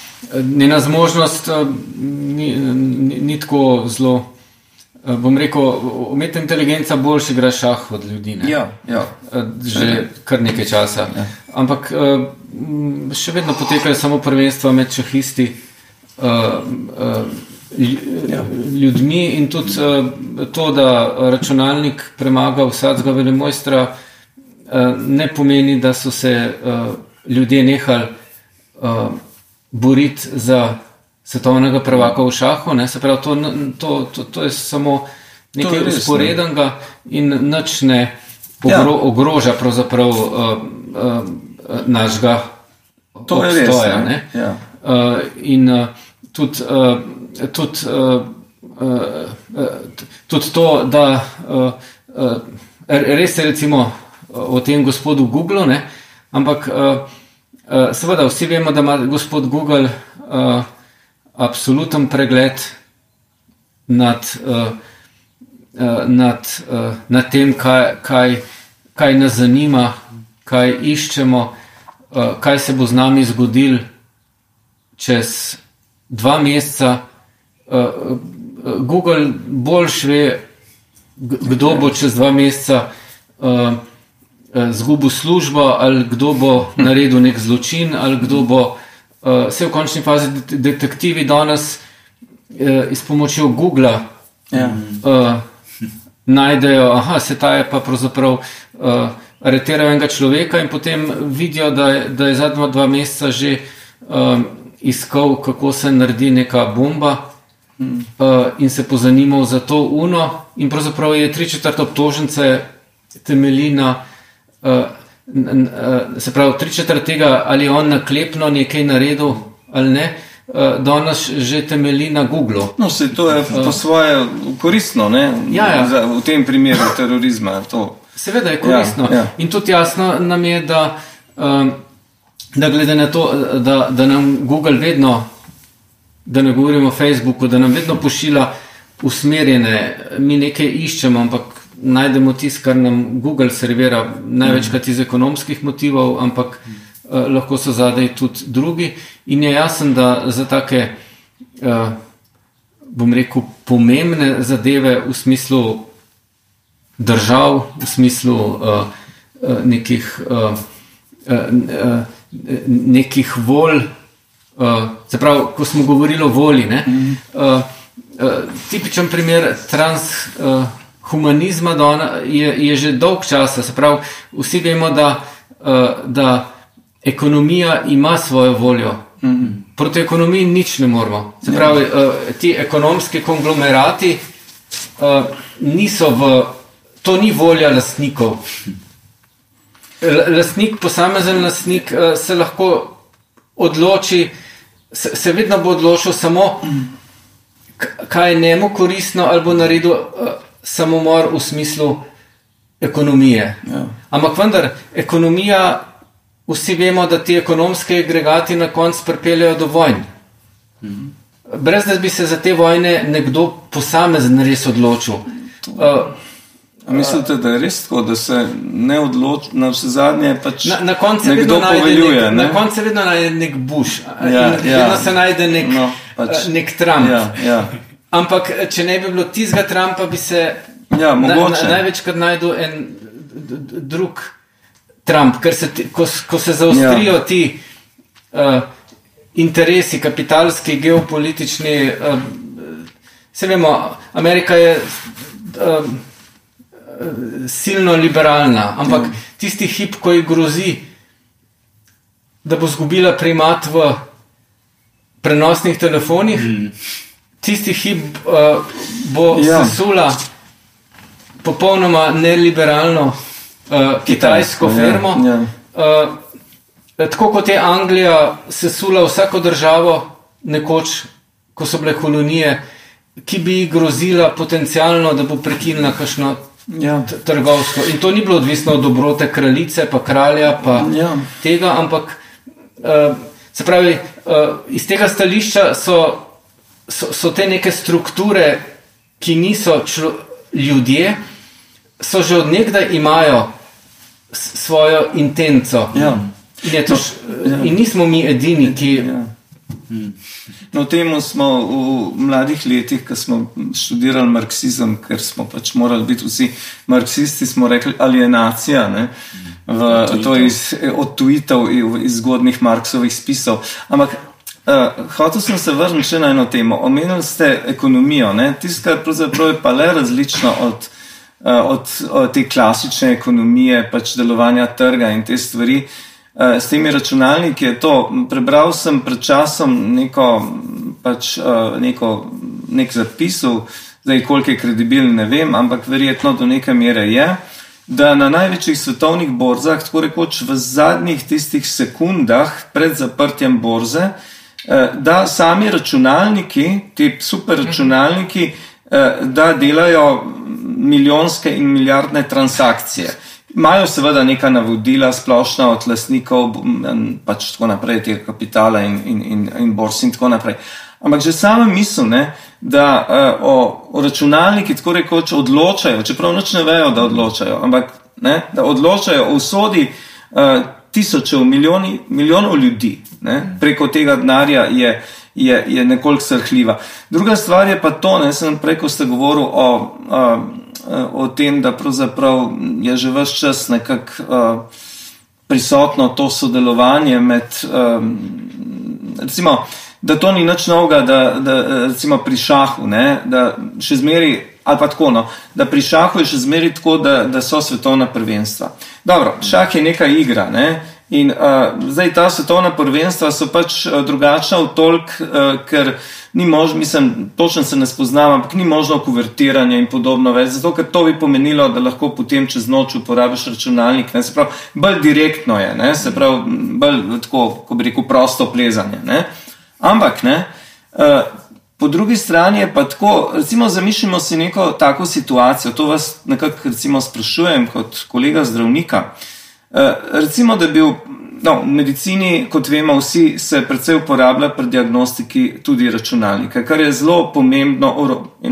njena zmožnost ni, ni, ni tako zelo, bom rekel, umetna inteligenca boljše igra šah od ljudi. Ne? Ja, ja. Že kar nekaj časa. Ja. Ampak še vedno potekajo samo prvenstva med šahisti ljudmi in tudi to, da računalnik premaga vsakega velemojstra, ne pomeni, da so se ljudje nehali boriti za svetovnega prvaka v šahu, ne, se pravi, to, to, to, to je samo nekaj usporedenega in nič ne ogro, ogroža pravzaprav uh, uh, našega obstoja. Ne. Ja. Uh, in uh, tudi, uh, tudi, uh, uh, tudi to, da uh, uh, res je recimo o tem gospodu Google, ne, ampak uh, Uh, seveda, vsi vemo, da ima gospod Google uh, absoluten pregled nad, uh, uh, nad, uh, nad tem, kaj, kaj, kaj nas zanima, kaj iščemo, uh, kaj se bo z nami zgodil čez dva meseca. Uh, Google boljš ve, kdo bo čez dva meseca uh, zgubil službo, ali kdo bo naredil nek zločin, ali kdo bo, uh, vse v končni fazi detektivi danes uh, iz pomočjo Googla ja. uh, najdejo, aha, se ta je pa pravzaprav uh, aretirajo enega človeka in potem vidijo, da je, da je zadnja dva meseca že um, iskal, kako se naredi neka bomba mm. uh, in se pozanimal za to uno in pravzaprav je tri četrt obtožnice temelji na Uh, uh, se pravi, tri četrt tega, ali je on naklepno nekaj naredil ali ne, uh, danes že temelji na Googlu. No, se to je uh, po svoje koristno, ne? Ja, ja. Za, v tem primeru terorizma. To. Seveda je koristno. Ja, ja. In tudi jasno nam je, da, um, da glede na to, da, da nam Google vedno, da ne govorimo o Facebooku, da nam vedno pošilja usmerjene, mi nekaj iščemo, ampak najdemo tisto, kar nam Google servira, največkrat iz ekonomskih motivov, ampak uh, lahko so zadaj tudi drugi. In je jasen, da za take, uh, bom rekel, pomembne zadeve v smislu držav, v smislu uh, uh, nekih, uh, uh, nekih volj, uh, se pravi, ko smo govorili o volji, ne, mm. uh, uh, tipičen primer transhumanizma uh, je, je že dolg časa, se pravi, vsi vemo, da, uh, da ekonomija ima svojo voljo. Mm. Proti ekonomiji nič ne moramo. Se pravi, uh, ti ekonomski konglomerati uh, niso v, to ni volja lastnikov. Lastnik, posamezen lastnik uh, se lahko odloči, se, se vedno bo odločil samo, kaj je njemu koristno, ali bo naredil uh, samomor v smislu ekonomije. Ja. Ampak vendar, ekonomija, vsi vemo, da ti ekonomske agregati na koncu pripeljajo do vojn. Mhm. Brez da bi se za te vojne nekdo posamezen res odločil. Uh, Mislite, da je res tako, da se ne odloči, na vse zadnje pač na, na koncu nekdo poveljuje? Nek, ne? Na koncu vedno najde nek Bush, ja, in ja. vedno se najde nek, no, pač, nek Trump. Ja, ja. Ampak, če ne bi bilo tistega Trumpa, bi se ja, na, na, največkrat najdel en d, d, drug Trump, ker se, ko, ko se zaostrijo ja. ti uh, interesi, kapitalski, geopolitični, uh, se vemo, Amerika je uh, silno liberalna, ampak mm. tisti hip, ko ji grozi, da bo zgubila primat v prenosnih telefonih, mm. tisti hip uh, bo ja. sesula popolnoma neliberalno uh, kitajsko firmo. Ja. Ja. Uh, tako kot je Anglija sesula vsako državo nekoč, ko so bile kolonije, ki bi grozila potencialno, da bo prekinila kakšno Ja. trgovsko. In to ni bilo odvisno od dobrote kraljice, pa kralja, pa ja. tega, ampak uh, se pravi, uh, iz tega stališča so, so, so te neke strukture, ki niso člo, ljudje, so že od nekdaj imajo svojo intenco. Ja. In, je to, ja. in nismo mi edini, ki... Ja. No, temu smo v mladih letih, ko smo študirali marksizem, ker smo pač morali biti vsi marksisti, smo rekli alienacija, ne? V, to iz, od tweetov iz zgodnih Marksovih spisov. Ampak uh, hotel sem se vrniti še na eno temo. Omenili ste ekonomijo, ne? Tisto, kar pravzaprav je pa le različno od, uh, od, od te klasične ekonomije, pač delovanja trga in te stvari. S temi računalniki je to, prebral sem pred časom neko, pač, neko, nek zapisov, zdaj koliko je kredibilen, ne vem, ampak verjetno do neke mere je, da na največjih svetovnih borzah, tako rekoč v zadnjih tistih sekundah pred zaprtjem borze, da sami računalniki, ti super računalniki, da delajo milijonske in milijardne transakcije. Imajo seveda neka navodila splošna od lastnikov, pač tako naprej, tega kapitala in, in, in, in bors in tako naprej. Ampak že sama misel, ne, da uh, o, o računalniki tako rekoč odločajo, čeprav nič ne vejo, da odločajo, ampak ne, da odločajo o usodi uh, tisočev, milijoni, milijonov ljudi, ne, preko tega denarja je, je, je nekoliko srhljiva. Druga stvar je pa to, ne, sem prej, ko ste govoril o uh, o tem, da pravzaprav je že ves čas nekako uh, prisotno to sodelovanje med, um, recimo, da to ni nič novega, da, da recimo pri šahu, ne, da še zmeri, ali pa tako, no, da pri šahu je še zmeri tako, da, da so svetovna prvenstva. Dobro, šah je neka igra, ne, in uh, zdaj ta svetovna prvenstva so pač uh, drugačna v tolk, uh, ker ni možno, mislim, točno se ne spoznam, ampak ni možno kuvertiranje in podobno več, zato ker to bi pomenilo, da lahko potem čez noč uporabiš računalnik, ne, se pravi, bolj direktno je, ne, se pravi, bolj tako, ko bi rekel, prosto plezanje, ne, ampak, ne, uh, po drugi strani je pa tako, recimo zamišljamo si neko tako situacijo, to vas nekako recimo sprašujem kot kolega zdravnika, uh, recimo, da bi bil No, v medicini, kot vemo vsi, se predvsej uporablja pri diagnostiki tudi računalnika, kar je zelo pomembno in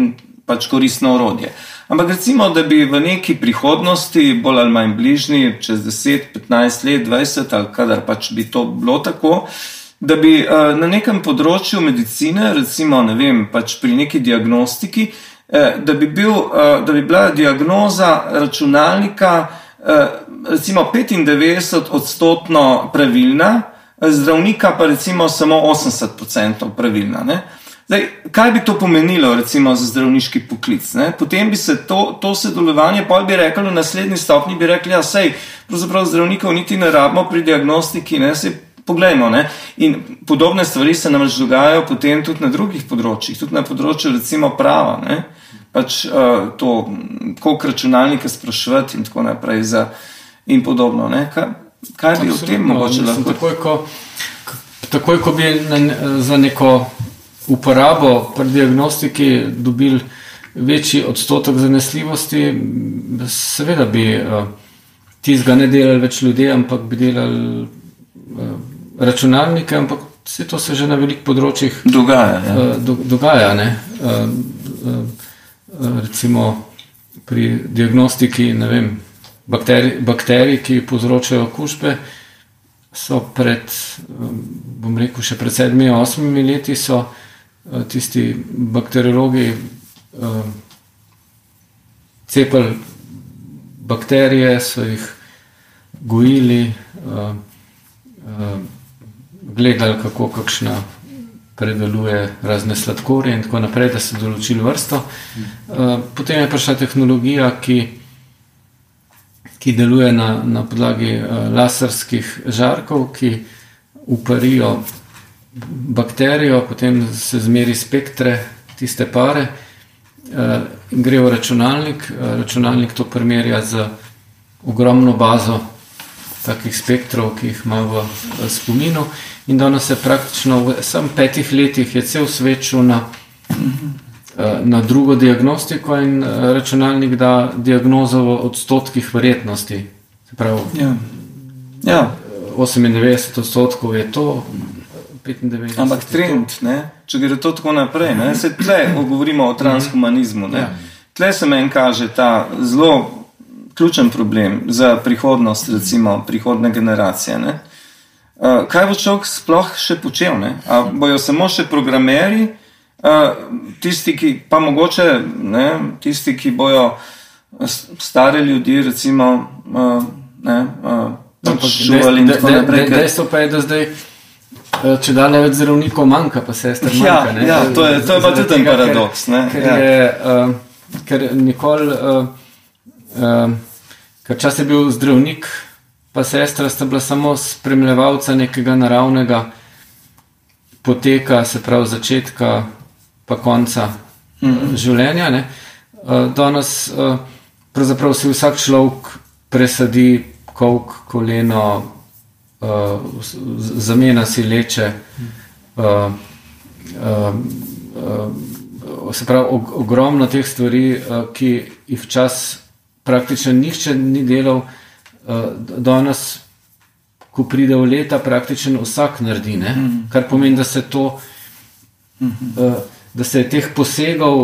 pač koristno orodje. Ampak recimo, da bi v neki prihodnosti, bolj ali manj bližnji, čez deset, petnajst let, dvajset ali kadar pač bi to bilo tako, da bi uh, na nekem področju medicine, recimo, ne vem, pač pri neki diagnostiki, uh, da bi bil, uh, da bi bila diagnoza računalnika uh, recimo petindevetdeset odstotno pravilna, zdravnika pa recimo samo osemdeset procentov pravilna. Ne? Zdaj, kaj bi to pomenilo recimo za zdravniški poklic? Ne? Potem bi se to, to sodelovanje, pol bi rekli v naslednji stopnji, bi rekli, ja, sej, pravzaprav zdravnikov niti ne rabimo pri diagnostiki, ne, sej, poglejmo, ne. In podobne stvari se namreč dogajajo potem tudi na drugih področjih, tudi na področju recimo prava, ne. Pač uh, to, koliko računalnike spraševati in tako naprej za, in podobno, ne. Kaj, kaj bi v tem mogoče lahko? Takoj, ko, takoj, ko bi na, za neko uporabo pri diagnostiki dobili večji odstotek zanesljivosti, seveda bi uh, tistega ne delali več ljudje, ampak bi delali uh, računalnike, ampak vse to se že na velikih področjih dogaja. Ja. Uh, do, dogaja ne? Uh, uh, recimo pri diagnostiki, ne vem, bakteri, bakterij, ki povzročajo okužbe, so pred, bom rekel, še pred sedmi, osmimi leti so tisti bakteriologi uh, cepili bakterije, so jih gojili, uh, uh, gledali, kako kakšna predeluje razne sladkorje in tako naprej, da so določili vrsto. Uh, potem je prišla tehnologija, ki, ki deluje na, na podlagi uh, laserskih žarkov, ki uparijo bakterijo, potem se zmeri spektre tiste pare, uh, gre v računalnik, uh, računalnik to primerja z ogromno bazo takih spektrov, ki jih ima v spominu, in danes se praktično v sam petih letih je cel svet šel na, na drugo diagnostiko in računalnik da diagnozo v odstotkih verjetnosti. Se pravi, ja. Ja. osemindevetdeset odstotkov je to, petindevetdeset. Ampak trend, ne? Če gre to tako naprej, ne? Se tle govorimo o transhumanizmu, ne? Tle se meni kaže ta zelo ključen problem za prihodnost, recimo prihodne generacije. Ne? Uh, kaj bo človek sploh še počel? Ne? A bojo samo še programeri, uh, tisti, ki pa mogoče, ne, tisti, ki bojo stare ljudi, recimo, uh, ne, uh, šuvali in tako naprej. Dejstvo pa je, da zdaj, če dalje več zdravnikov manjka, pa sester manjka. Ja, ja, to je, to je pa tudi ten paradoks. Ne? Ker, ker, ja. je, uh, ker nikoli... Uh, Uh, ker čas je bil zdravnik pa sestra sta bila samo spremljevalca nekega naravnega poteka, se pravi začetka pa konca mm-hmm. življenja. Ne? Uh, danes uh, pravzaprav si vsak človek presadi kolk, koleno, uh, zamena si leče, uh, uh, uh, se pravi og- ogromno teh stvari, uh, ki jih včas praktično nihče ni delal, danes, ko pride v leta, praktično vsak naredi, ne? Mm. Kar pomeni, da se to, mm-hmm. da se teh posegov,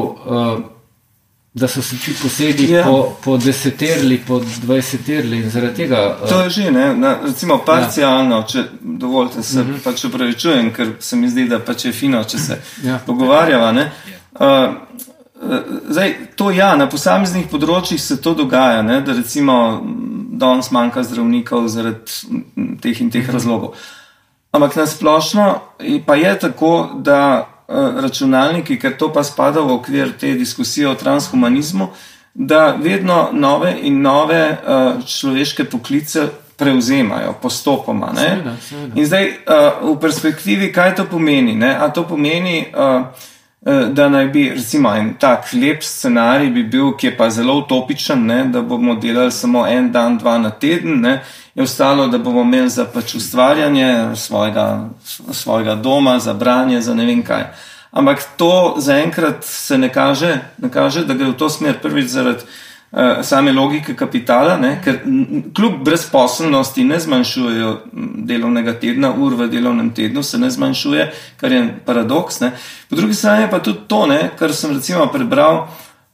da so se ti posegi yeah. po, po deseterli, po dvajseterli in zaradi tega... To je že, ne? Na, recimo parcialno, ja. Če dovolite se mm-hmm. pač opravičujem, ker se mi zdi, da pač je fino, če se ja. pogovarjava, ne? Uh, Zdaj, to ja, na posameznih področjih se to dogaja, ne, da recimo danes manjka zdravnikov zaradi teh in teh razlogov. Ampak na splošno pa je tako, da uh, računalniki, ker to pa spada v okvir te diskusije o transhumanizmu, da vedno nove in nove uh, človeške poklice prevzemajo postopoma. Ne. Seveda, seveda. In zdaj uh, v perspektivi, kaj to pomeni? Ne? A to pomeni... Uh, da naj bi, recimo, en tak lep scenarij bi bil, ki je pa zelo utopičen, ne, da bomo delali samo en dan, dva na teden, ne, je ostalo, da bomo imeli za pač ustvarjanje svojega, svojega doma, za branje, za ne vem kaj. Ampak to zaenkrat se ne kaže, ne kaže, da gre v to smer prvič zaradi uh, same logike kapitala, ne, ker kljub brezposelnosti ne zmanjšujejo delovnega tedna, ur v delovnem tednu se ne zmanjšuje, kar je paradoks. Ne. Po drugi strani pa tudi to, ne, kar sem recimo prebral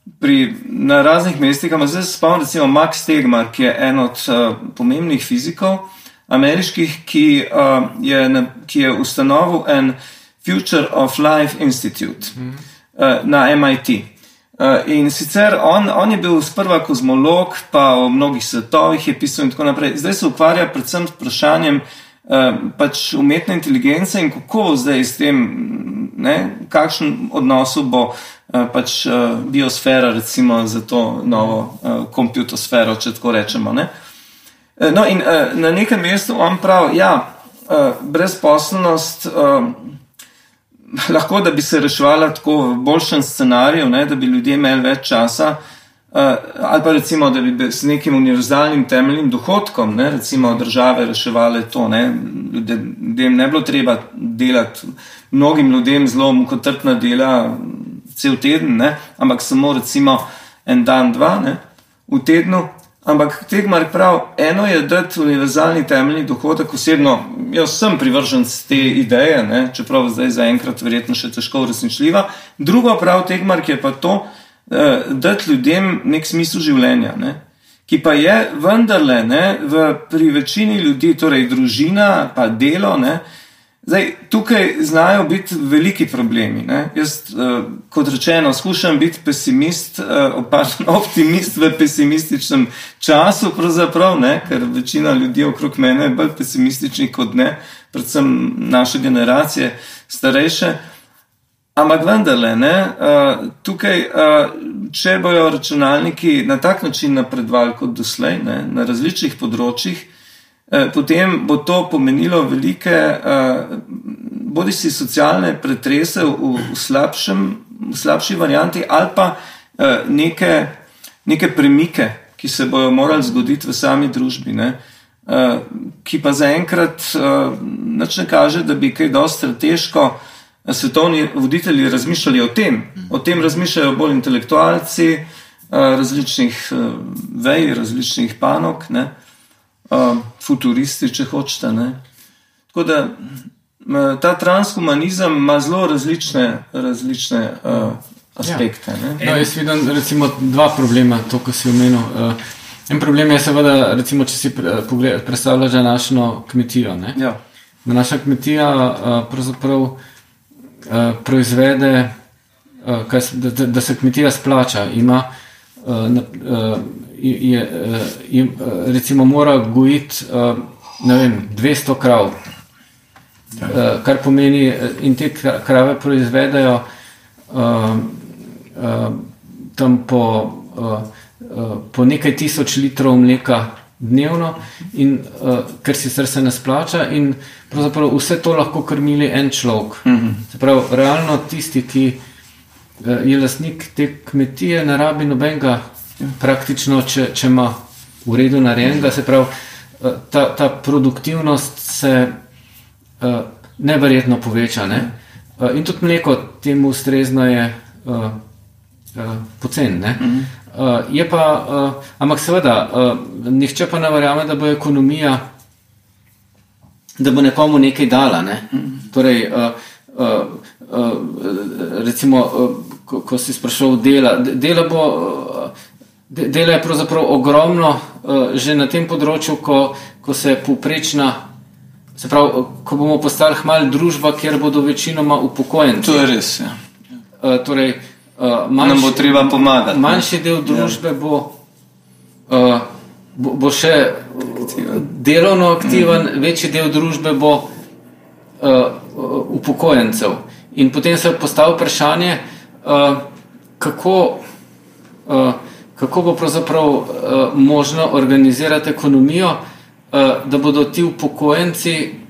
pri, na raznih mestih, ampak zdaj se spomnim, recimo Max Tegmark, ki je en od uh, pomembnih fizikov ameriških, ki, uh, je, na, ki je ustanovil en Future of Life Institute mm. uh, na M I T. Uh, in sicer on, on je bil sprva kozmolog, pa o mnogih svetovih je pisal in tako naprej. Zdaj se ukvarja predvsem s vprašanjem uh, pač umetne inteligence in kako zdaj s tem, ne, kakšen odnosu bo uh, pač uh, biosfera recimo za to novo uh, kompjutosfero, če tako rečemo. Ne? Uh, no in uh, na nekem mestu on pravi, ja, uh, brezposelnost uh, lahko, da bi se reševala tako v boljšem scenariju, ne, da bi ljudje imeli več časa, uh, ali pa recimo, da bi s nekim univerzalnim temeljnim dohodkom, ne, recimo države reševale to, ne, ljudem ne bilo treba delati, mnogim ljudem zelo mukotrpna dela cel teden, ne, ampak samo recimo en dan, dva, ne, v tednu. Ampak Tegmark prav, eno je dati univerzalni temeljni dohodek, osebno, jaz sem privržen z te ideje, ne, čeprav zdaj zaenkrat verjetno še težko uresničljiva. Drugo prav Tegmark je pa to, eh, dati ljudem nek smisel življenja, ne, ki pa je vendarle, ne, v, pri večini ljudi, torej družina, pa delo, ne, zdaj, tukaj znajo biti veliki problemi. Ne? Jaz, uh, kot rečeno, skušam biti pesimist, uh, pardon, optimist v pesimističnem času, pravzaprav, ne? Ker večina ljudi okrog mene je bolj pesimistični kot ne, predvsem naše generacije starejše. Ampak vendarle, ne? Uh, tukaj, uh, če bojo računalniki na tak način napredovali kot doslej, ne? Na različnih področjih, potem bo to pomenilo velike, bodi si socialne pretrese v, v, slabšem, v slabši varianti ali pa neke, neke premike, ki se bojo morali zgoditi v sami družbi, ne? Ki pa zaenkrat nič ne kaže, da bi kaj dosti strateško svetovni voditelji razmišljali o tem. O tem razmišljajo bolj intelektualci različnih vej, različnih panog, ne? Uh, futuristi, če hočete. Ne? Tako da uh, ta transhumanizem ima zelo različne, različne uh, aspekte. Ja. No, jaz vidim recimo dva problema, to, ko si omenil. Uh, en problem je seveda, recimo, če si pre, pogled, predstavljaš našo kmetijo. Ne? Ja. Naša kmetija uh, pravzaprav uh, proizvede, uh, kaj, da, da se kmetija splača, ima uh, uh, Je, je, recimo mora gojiti ne vem, dvesto krav, kar pomeni, in te krave proizvedajo tam po, po nekaj tisoč litrov mleka dnevno, in ker sicer se ne splača, in pravzaprav vse to lahko krmili en človek. Se pravi, realno tisti, ki je lastnik te kmetije, ne rabi nobenega praktično, če, če ima v redu narejenega, se pravi, ta, ta produktivnost se uh, neverjetno poveča. Ne? Uh, in tudi mleko temu ustrezno je uh, uh, pocen. Ne? Uh, je pa, uh, ampak seveda, uh, nihče pa ne verjame, da bo ekonomija, da bo nekomu nekaj dala. Ne? Torej, uh, uh, uh, recimo, uh, ko, ko si sprašal dela, dela bo... Uh, Dela je pravzaprav ogromno uh, že na tem področju, ko, ko se povprečna, se pravi, ko bomo postali hmal družba, kjer bodo večinoma upokojenci. To je res, ja. Uh, torej, uh, manjši, nam bo treba pomagati. Manjši del družbe ja. bo, uh, bo, bo še delovno aktiven, mm. večji del družbe bo uh, upokojencev. In potem se postavi vprašanje, uh, kako... Uh, kako bo pravzaprav uh, možno organizirati ekonomijo, uh, da bodo ti upokojenci,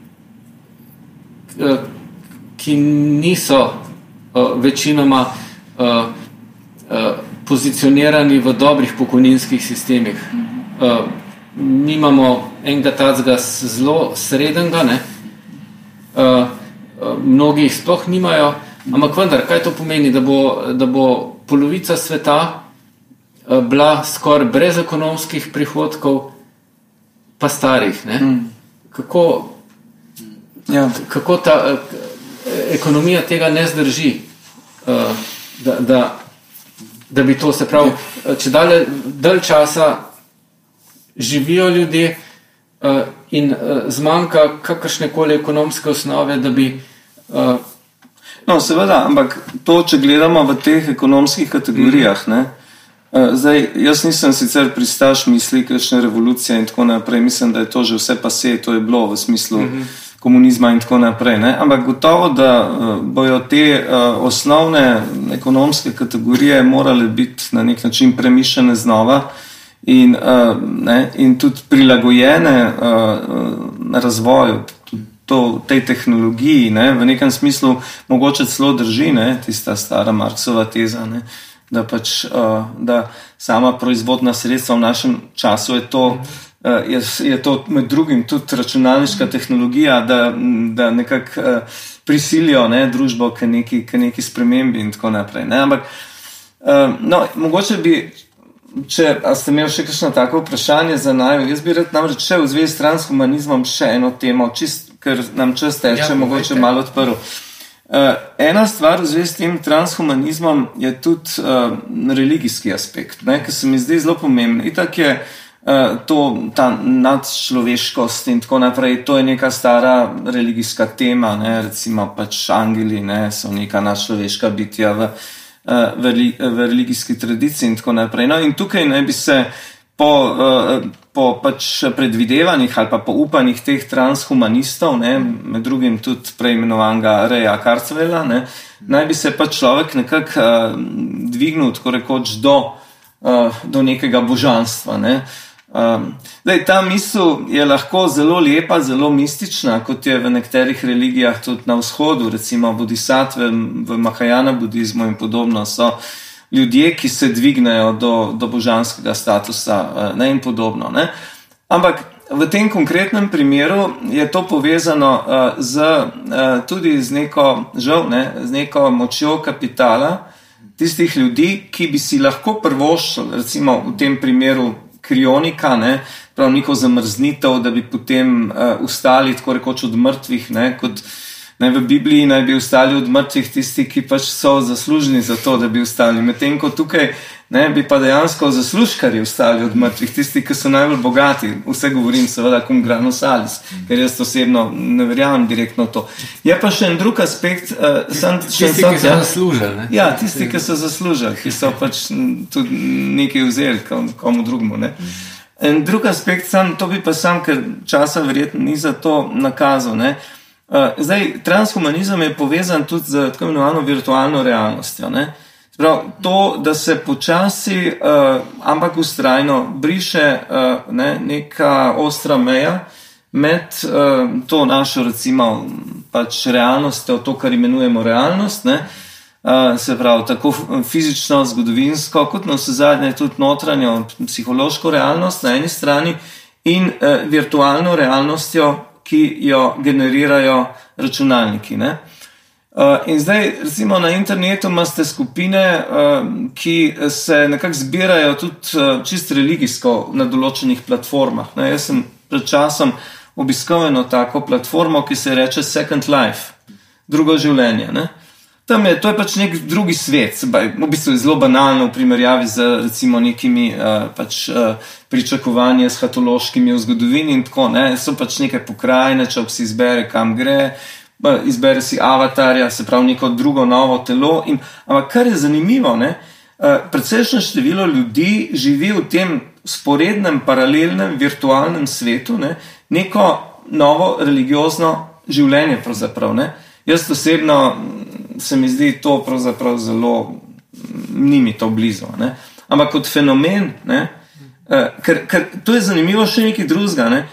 uh, ki niso uh, večinoma uh, uh, pozicionirani v dobrih pokojninskih sistemih. Uh, nimamo enega tacga zelo srednjega, ne? Uh, uh, mnogi jih sploh nimajo, ampak vendar, kaj to pomeni, da bo, da bo polovica sveta bila skoraj brez ekonomskih prihodkov, pa starih. Ne? Mm. Kako, ja. kako ta ekonomija tega ne zdrži, da, da, da bi to, se pravi, če dalje, dalj časa živijo ljudje uh, in uh, zmanjka kakršnekoli ekonomske osnove, da bi... Uh, no, seveda, ampak to, če gledamo v teh ekonomskih kategorijah, ne, uh, zdaj, jaz nisem sicer pristaš misli, kakšne revolucije in tako naprej, mislim, da je to že vse pase, to je bilo v smislu uh-huh. komunizma in tako naprej, ne, ampak gotovo, da uh, bojo te uh, osnovne ekonomske kategorije morale biti na nek način premišljene znova, In, uh, ne, in tudi prilagojene uh, razvoju, to, tej tehnologiji, ne, v nekem smislu mogoče celo drži, ne, tista stara Marksova teza, ne, da pač uh, da sama proizvodna sredstva v našem času je to, uh, je, je to med drugim tudi računalniška tehnologija, da, da nekako uh, prisilijo, ne, družbo k neki, k neki spremembi in tako naprej. Ne, ampak uh, no, mogoče bi Če ste imeli še kakšno tako vprašanje za naju, jaz bi rad namreč še v zvezi s transhumanizmom še eno temo, čist, ker nam čas teče, ja, mogoče malo odprl. Uh, ena stvar v zvezi s tem transhumanizmom je tudi uh, religijski aspekt, ne, ki se mi zdi zelo pomemben. Itak je uh, to, ta nadčloveškost in tako naprej, to je neka stara religijska tema, ne, recimo pač angeli, ne, so neka nadčloveška bitja v V, v religijski tradiciji in tako naprej. No, in tukaj naj bi se po, po pač predvidevanjih ali pa po upanjih teh transhumanistov, ne, med drugim tudi preimenovanega Raya Kurzweila, ne, naj bi se pač človek nekako uh, dvignil tako rekoč do, uh, do nekega božanstva. Ne. Um, daj, ta misel je lahko zelo lepa, zelo mistična, kot je v nekaterih religijah tudi na vzhodu, recimo bodhisattve v Mahajana budizmu in podobno, so ljudje, ki se dvignejo do, do božanskega statusa, ne, in podobno. Ne. Ampak v tem konkretnem primeru je to povezano uh, z, uh, tudi z neko, žal, ne, z neko močjo kapitala tistih ljudi, ki bi si lahko prvoščili, recimo v tem primeru krionika, ne, prav neko zamrznitev, da bi potem uh, ustali tako rekoč od mrtvih, ne, kot ne, v Bibliji naj bi ustali od mrtvih tisti, ki pač so zaslužni za to, da bi ustali. Medtem ko tukaj ne, bi pa dejansko zaslužkari ustali od mrtvih, tisti, ki so najbolj bogati. Vse govorim seveda cum grano salis, ker jaz osebno ne verjamem direktno to. Je pa še en drug aspekt. Uh, sem, tisti, sem, ki so ja, zaslužili. Ja, tisti, ki so zaslužili, ki so pač tudi nekaj vzeli komu drugmu. Ne. En drug aspekt, sam, to bi pa sam, ker časa verjetno ni za to nakazal. Ne. Uh, zdaj, transhumanizem je povezan tudi z tako imenovano virtualno realnostjo. Ne. Prav, to, da se počasi, uh, ampak ustrajno briše uh, ne, neka ostra meja med uh, to našo, recimo, pač realnostjo, to, kar imenujemo realnost, ne, uh, se pravi, tako fizično, zgodovinsko, kot na vse zadnje tudi notranjo, psihološko realnost na eni strani in uh, virtualno realnostjo, ki jo generirajo računalniki, ne. Uh, in zdaj, recimo, na internetu imate skupine, uh, ki se nekako zbirajo tudi uh, čist religijsko na določenih platformah. Ne, jaz sem pred časom obiskal eno tako platformo, ki se reče Second Life, drugo življenje. Ne. Tam je, to je pač nek drugi svet, v bistvu je zelo banalno v primerjavi z recimo nekimi uh, pač, uh, pričakovanji eschatološkimi v zgodovini in tako, ne, so pač neke pokrajine, človek si izbere, kam gre, izbere si avatarja, se pravi neko drugo novo telo. In, ampak kar je zanimivo, ne, precejšnje število ljudi živi v tem sporednem, paralelnem, virtualnem svetu, ne, neko novo religiozno življenje pravzaprav. Ne. Jaz osebno se mi zdi to pravzaprav zelo, ni mi to blizu. Ne. Ampak kot fenomen, ne, ker, ker to je zanimivo še nekaj drugega, ne,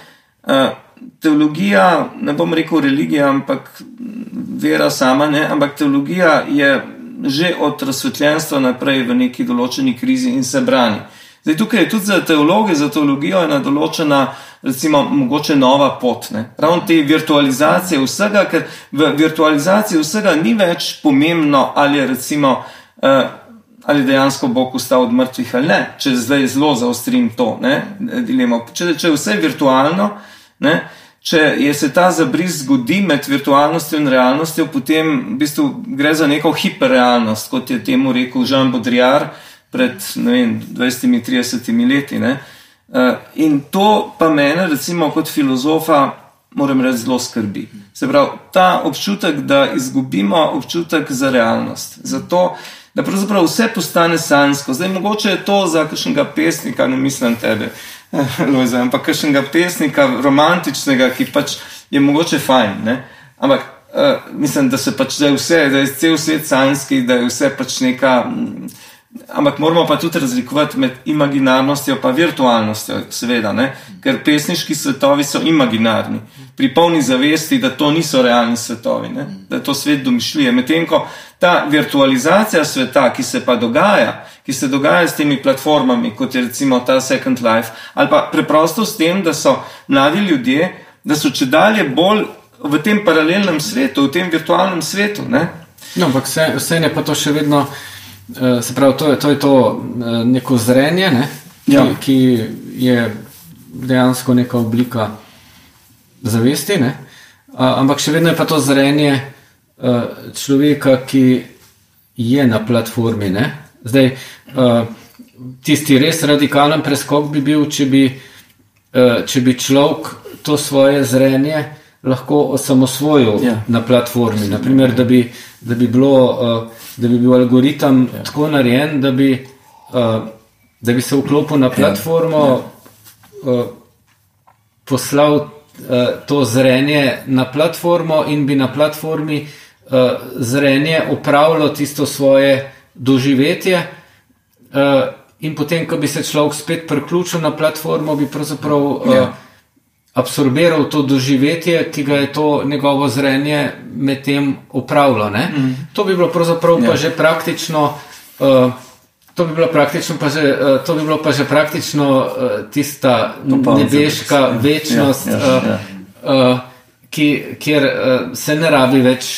teologija, ne bom rekel religija, ampak vera sama, ne, ampak teologija je že od razsvetljenstva naprej v neki določeni krizi in se brani. Zdaj, tukaj je tudi za teologe, za teologijo ena določena, recimo, mogoče nova pot. Ne. Ravno te virtualizacije vsega, ker v virtualizaciji vsega ni več pomembno, ali je recimo, uh, ali dejansko Bog vstal od mrtvih ali ne, če zdaj zelo zaostrim to, ne, dilemo. Če, če je vse virtualno, ne, če je se ta zabris zgodi med virtualnostjo in realnostjo, potem v bistvu gre za neko hiperrealnost, kot je temu rekel Jean Baudrillard, pred ne vem, dvajsetimi, tridesetimi leti. Ne? Uh, in to pa mene, recimo, kot filozofa, moram reči, zelo skrbi. Se pravi, ta občutek, da izgubimo občutek za realnost. Zato, da pravzaprav vse postane sanjsko. Zdaj, mogoče je to za kakšnega pesnika, ne mislim tebe, Lojza, ampak kakšnega pesnika romantičnega, ki pač je mogoče fajn, ne? Ampak uh, mislim, da se pač da je vse, da je cel svet sanjski, da je vse pač neka... Ampak moramo pa tudi razlikovati med imaginarnostjo pa virtualnostjo, seveda, ne? Ker pesniški svetovi so imaginarni, pri polni zavesti, da to niso realni svetovi, ne? Da je to svet domišljije. Medtem ko ta virtualizacija sveta, ki se pa dogaja, ki se dogaja s temi platformami, kot je recimo ta Second Life, ali pa preprosto s tem, da so mladi ljudje, da so čedalje bolj v tem paralelnem svetu, v tem virtualnem svetu, ne? No, ampak vse, vse je pa to še vedno... Se pravi, to je to, je to neko zrenje, ne? Ja. Ki, ki je dejansko neka oblika zavesti, ne? Ampak še vedno je pa to zrenje človeka, ki je na platformi. Ne? Zdaj, tisti res radikalen preskok bi bil, če bi, če bi človek to svoje zrenje lahko osamosvojil ja. na platformi. Naprimer, da bi, da bi bilo... da bi bil algoritem ja. tako narejen, da bi, uh, da bi se vklopil na platformo, ja. uh, poslal uh, to zrenje na platformo in bi na platformi uh, zrenje upravljalo tisto svoje doživetje uh, in potem, ko bi se človek spet priključil na platformo, bi pravzaprav uh, ja. absorbiral to doživetje, ki ga je to njegovo zrenje med tem upravilo. Mm. To bi bilo pravzaprav ja. pa že praktično uh, to bi bilo praktično pa že, uh, to bi bilo pa že praktično uh, tista Popoln nebeška ja. večnost, ja, ja, ja. Uh, uh, ki, kjer uh, se ne rabi več,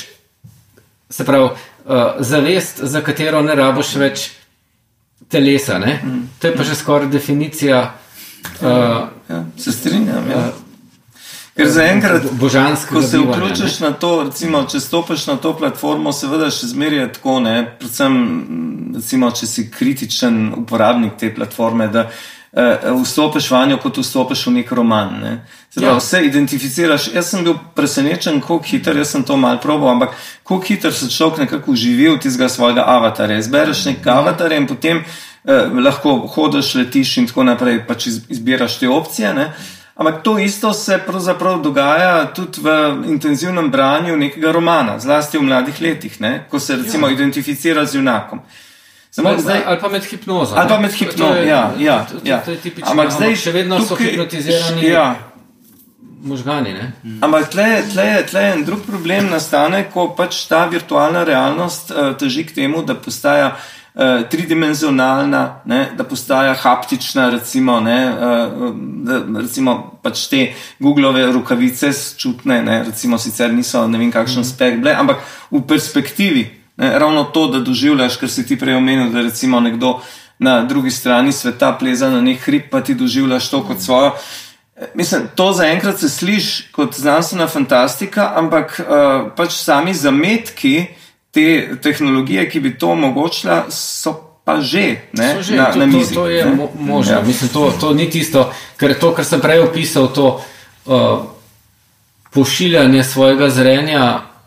se pravi, uh, zavest, za katero ne rabiš več telesa. Ne? Mm. To je pa že skoraj definicija Uh, ja, se strinjam, ja. Ker zaenkrat, ko se vključiš na to, recimo, če stopiš na to platformo, seveda še zmeraj je tako, ne, predvsem, recimo, če si kritičen uporabnik te platforme, da uh, vstopiš vanjo, kot vstopiš v nek roman, ne. Se pravi, ja. vse identificiraš. Jaz sem bil presenečen, koliko hiter, jaz sem to malo probal, ampak koliko hiter se človek nekako uživi v tistega svojega avatarja. Izbereš nek avatarja in potem Eh, lahko hodiš, letiš in tako naprej, pač izbiraš te opcije, ne? Ampak to isto se pravzaprav dogaja tudi v intenzivnem branju nekega romana, zlasti v mladih letih, ne? Ko se recimo ja. identificira z junakom. Samo zdaj, ali pa med hipnozo. Ali pa med hipnozo, ja, ja, ja. To je tipično, ampak zdaj še vedno tukaj, so hipnotizirani ja. možgani, ne? Ampak tle, tle, tle en drug problem nastane, ko pač ta virtualna realnost uh, teži k temu, da postaja Uh, tridimenzionalna, ne, da postaja haptična, recimo, ne, uh, da, recimo pač te Googleove rokavice čutne, ne, recimo sicer niso ne vem kakšen mm. spek bile, ampak v perspektivi, ne, ravno to, da doživljaš, ker si ti prej omenil, da recimo nekdo na drugi strani sveta pleza na nek hrib, pa ti doživljaš to kot svojo. Mislim, to zaenkrat se sliši kot znanstvena fantastika, ampak uh, pač sami zametki te tehnologije, ki bi to omogočila, so pa že, ne, so že na, to, na mizi. To, to je mo- možno. Ja. Mislim, to, to ni tisto, ker to, kar sem prej opisal, to uh, pošiljanje svojega zrenja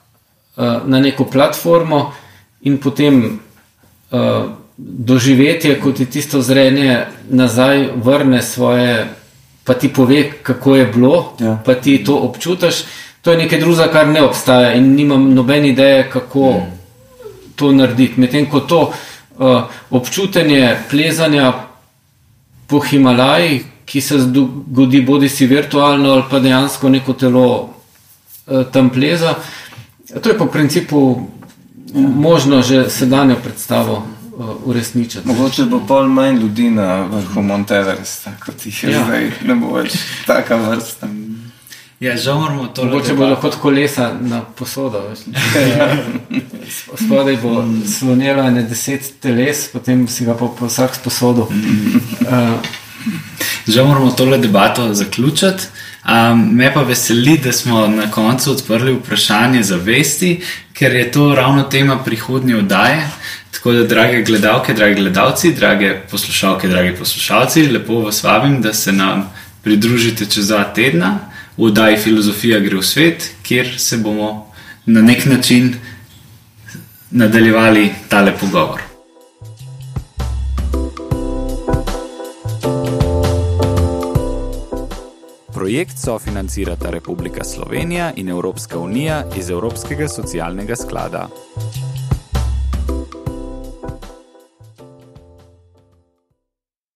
uh, na neko platformo in potem uh, doživetje, ko ti tisto zrenje nazaj vrne svoje, pa ti pove, kako je bilo, ja. pa ti to občutaš. To je nekaj drugega, kar ne obstaja in nimam nobene ideje, kako mm. to narediti. Medtem ko to uh, občutenje plezanja po Himalaji, ki se zgodi bodi si virtualno ali pa dejansko neko telo uh, tam pleza, to je po principu mm. možno že sedanjo predstavo uh, uresničiti. Mogoče bo pol manj ljudi na vrhu Mount Everesta, kot jih je ja. zdaj, ne bo več taka vrsta. Ja, žal moramo to... Mogoče bo lahko kolesa na posodo. Spodaj bo slonelo ene deset teles, potem si ga pa po vsak sposodo. Uh, žal moramo tole debato zaključiti. Um, me pa veseli, da smo na koncu odprli vprašanje zavesti, ker je to ravno tema prihodnje oddaje. Tako da, drage gledalke, dragi gledalci, drage poslušalke, dragi poslušalci, lepo vas vabim, da se nam pridružite čez dva tedna v oddaji Filozofija gre v svet, kjer se bomo na nek način nadaljevali tale pogovor. Projekt sofinancirata Republika Slovenija in Evropska unija iz Evropskega socialnega sklada.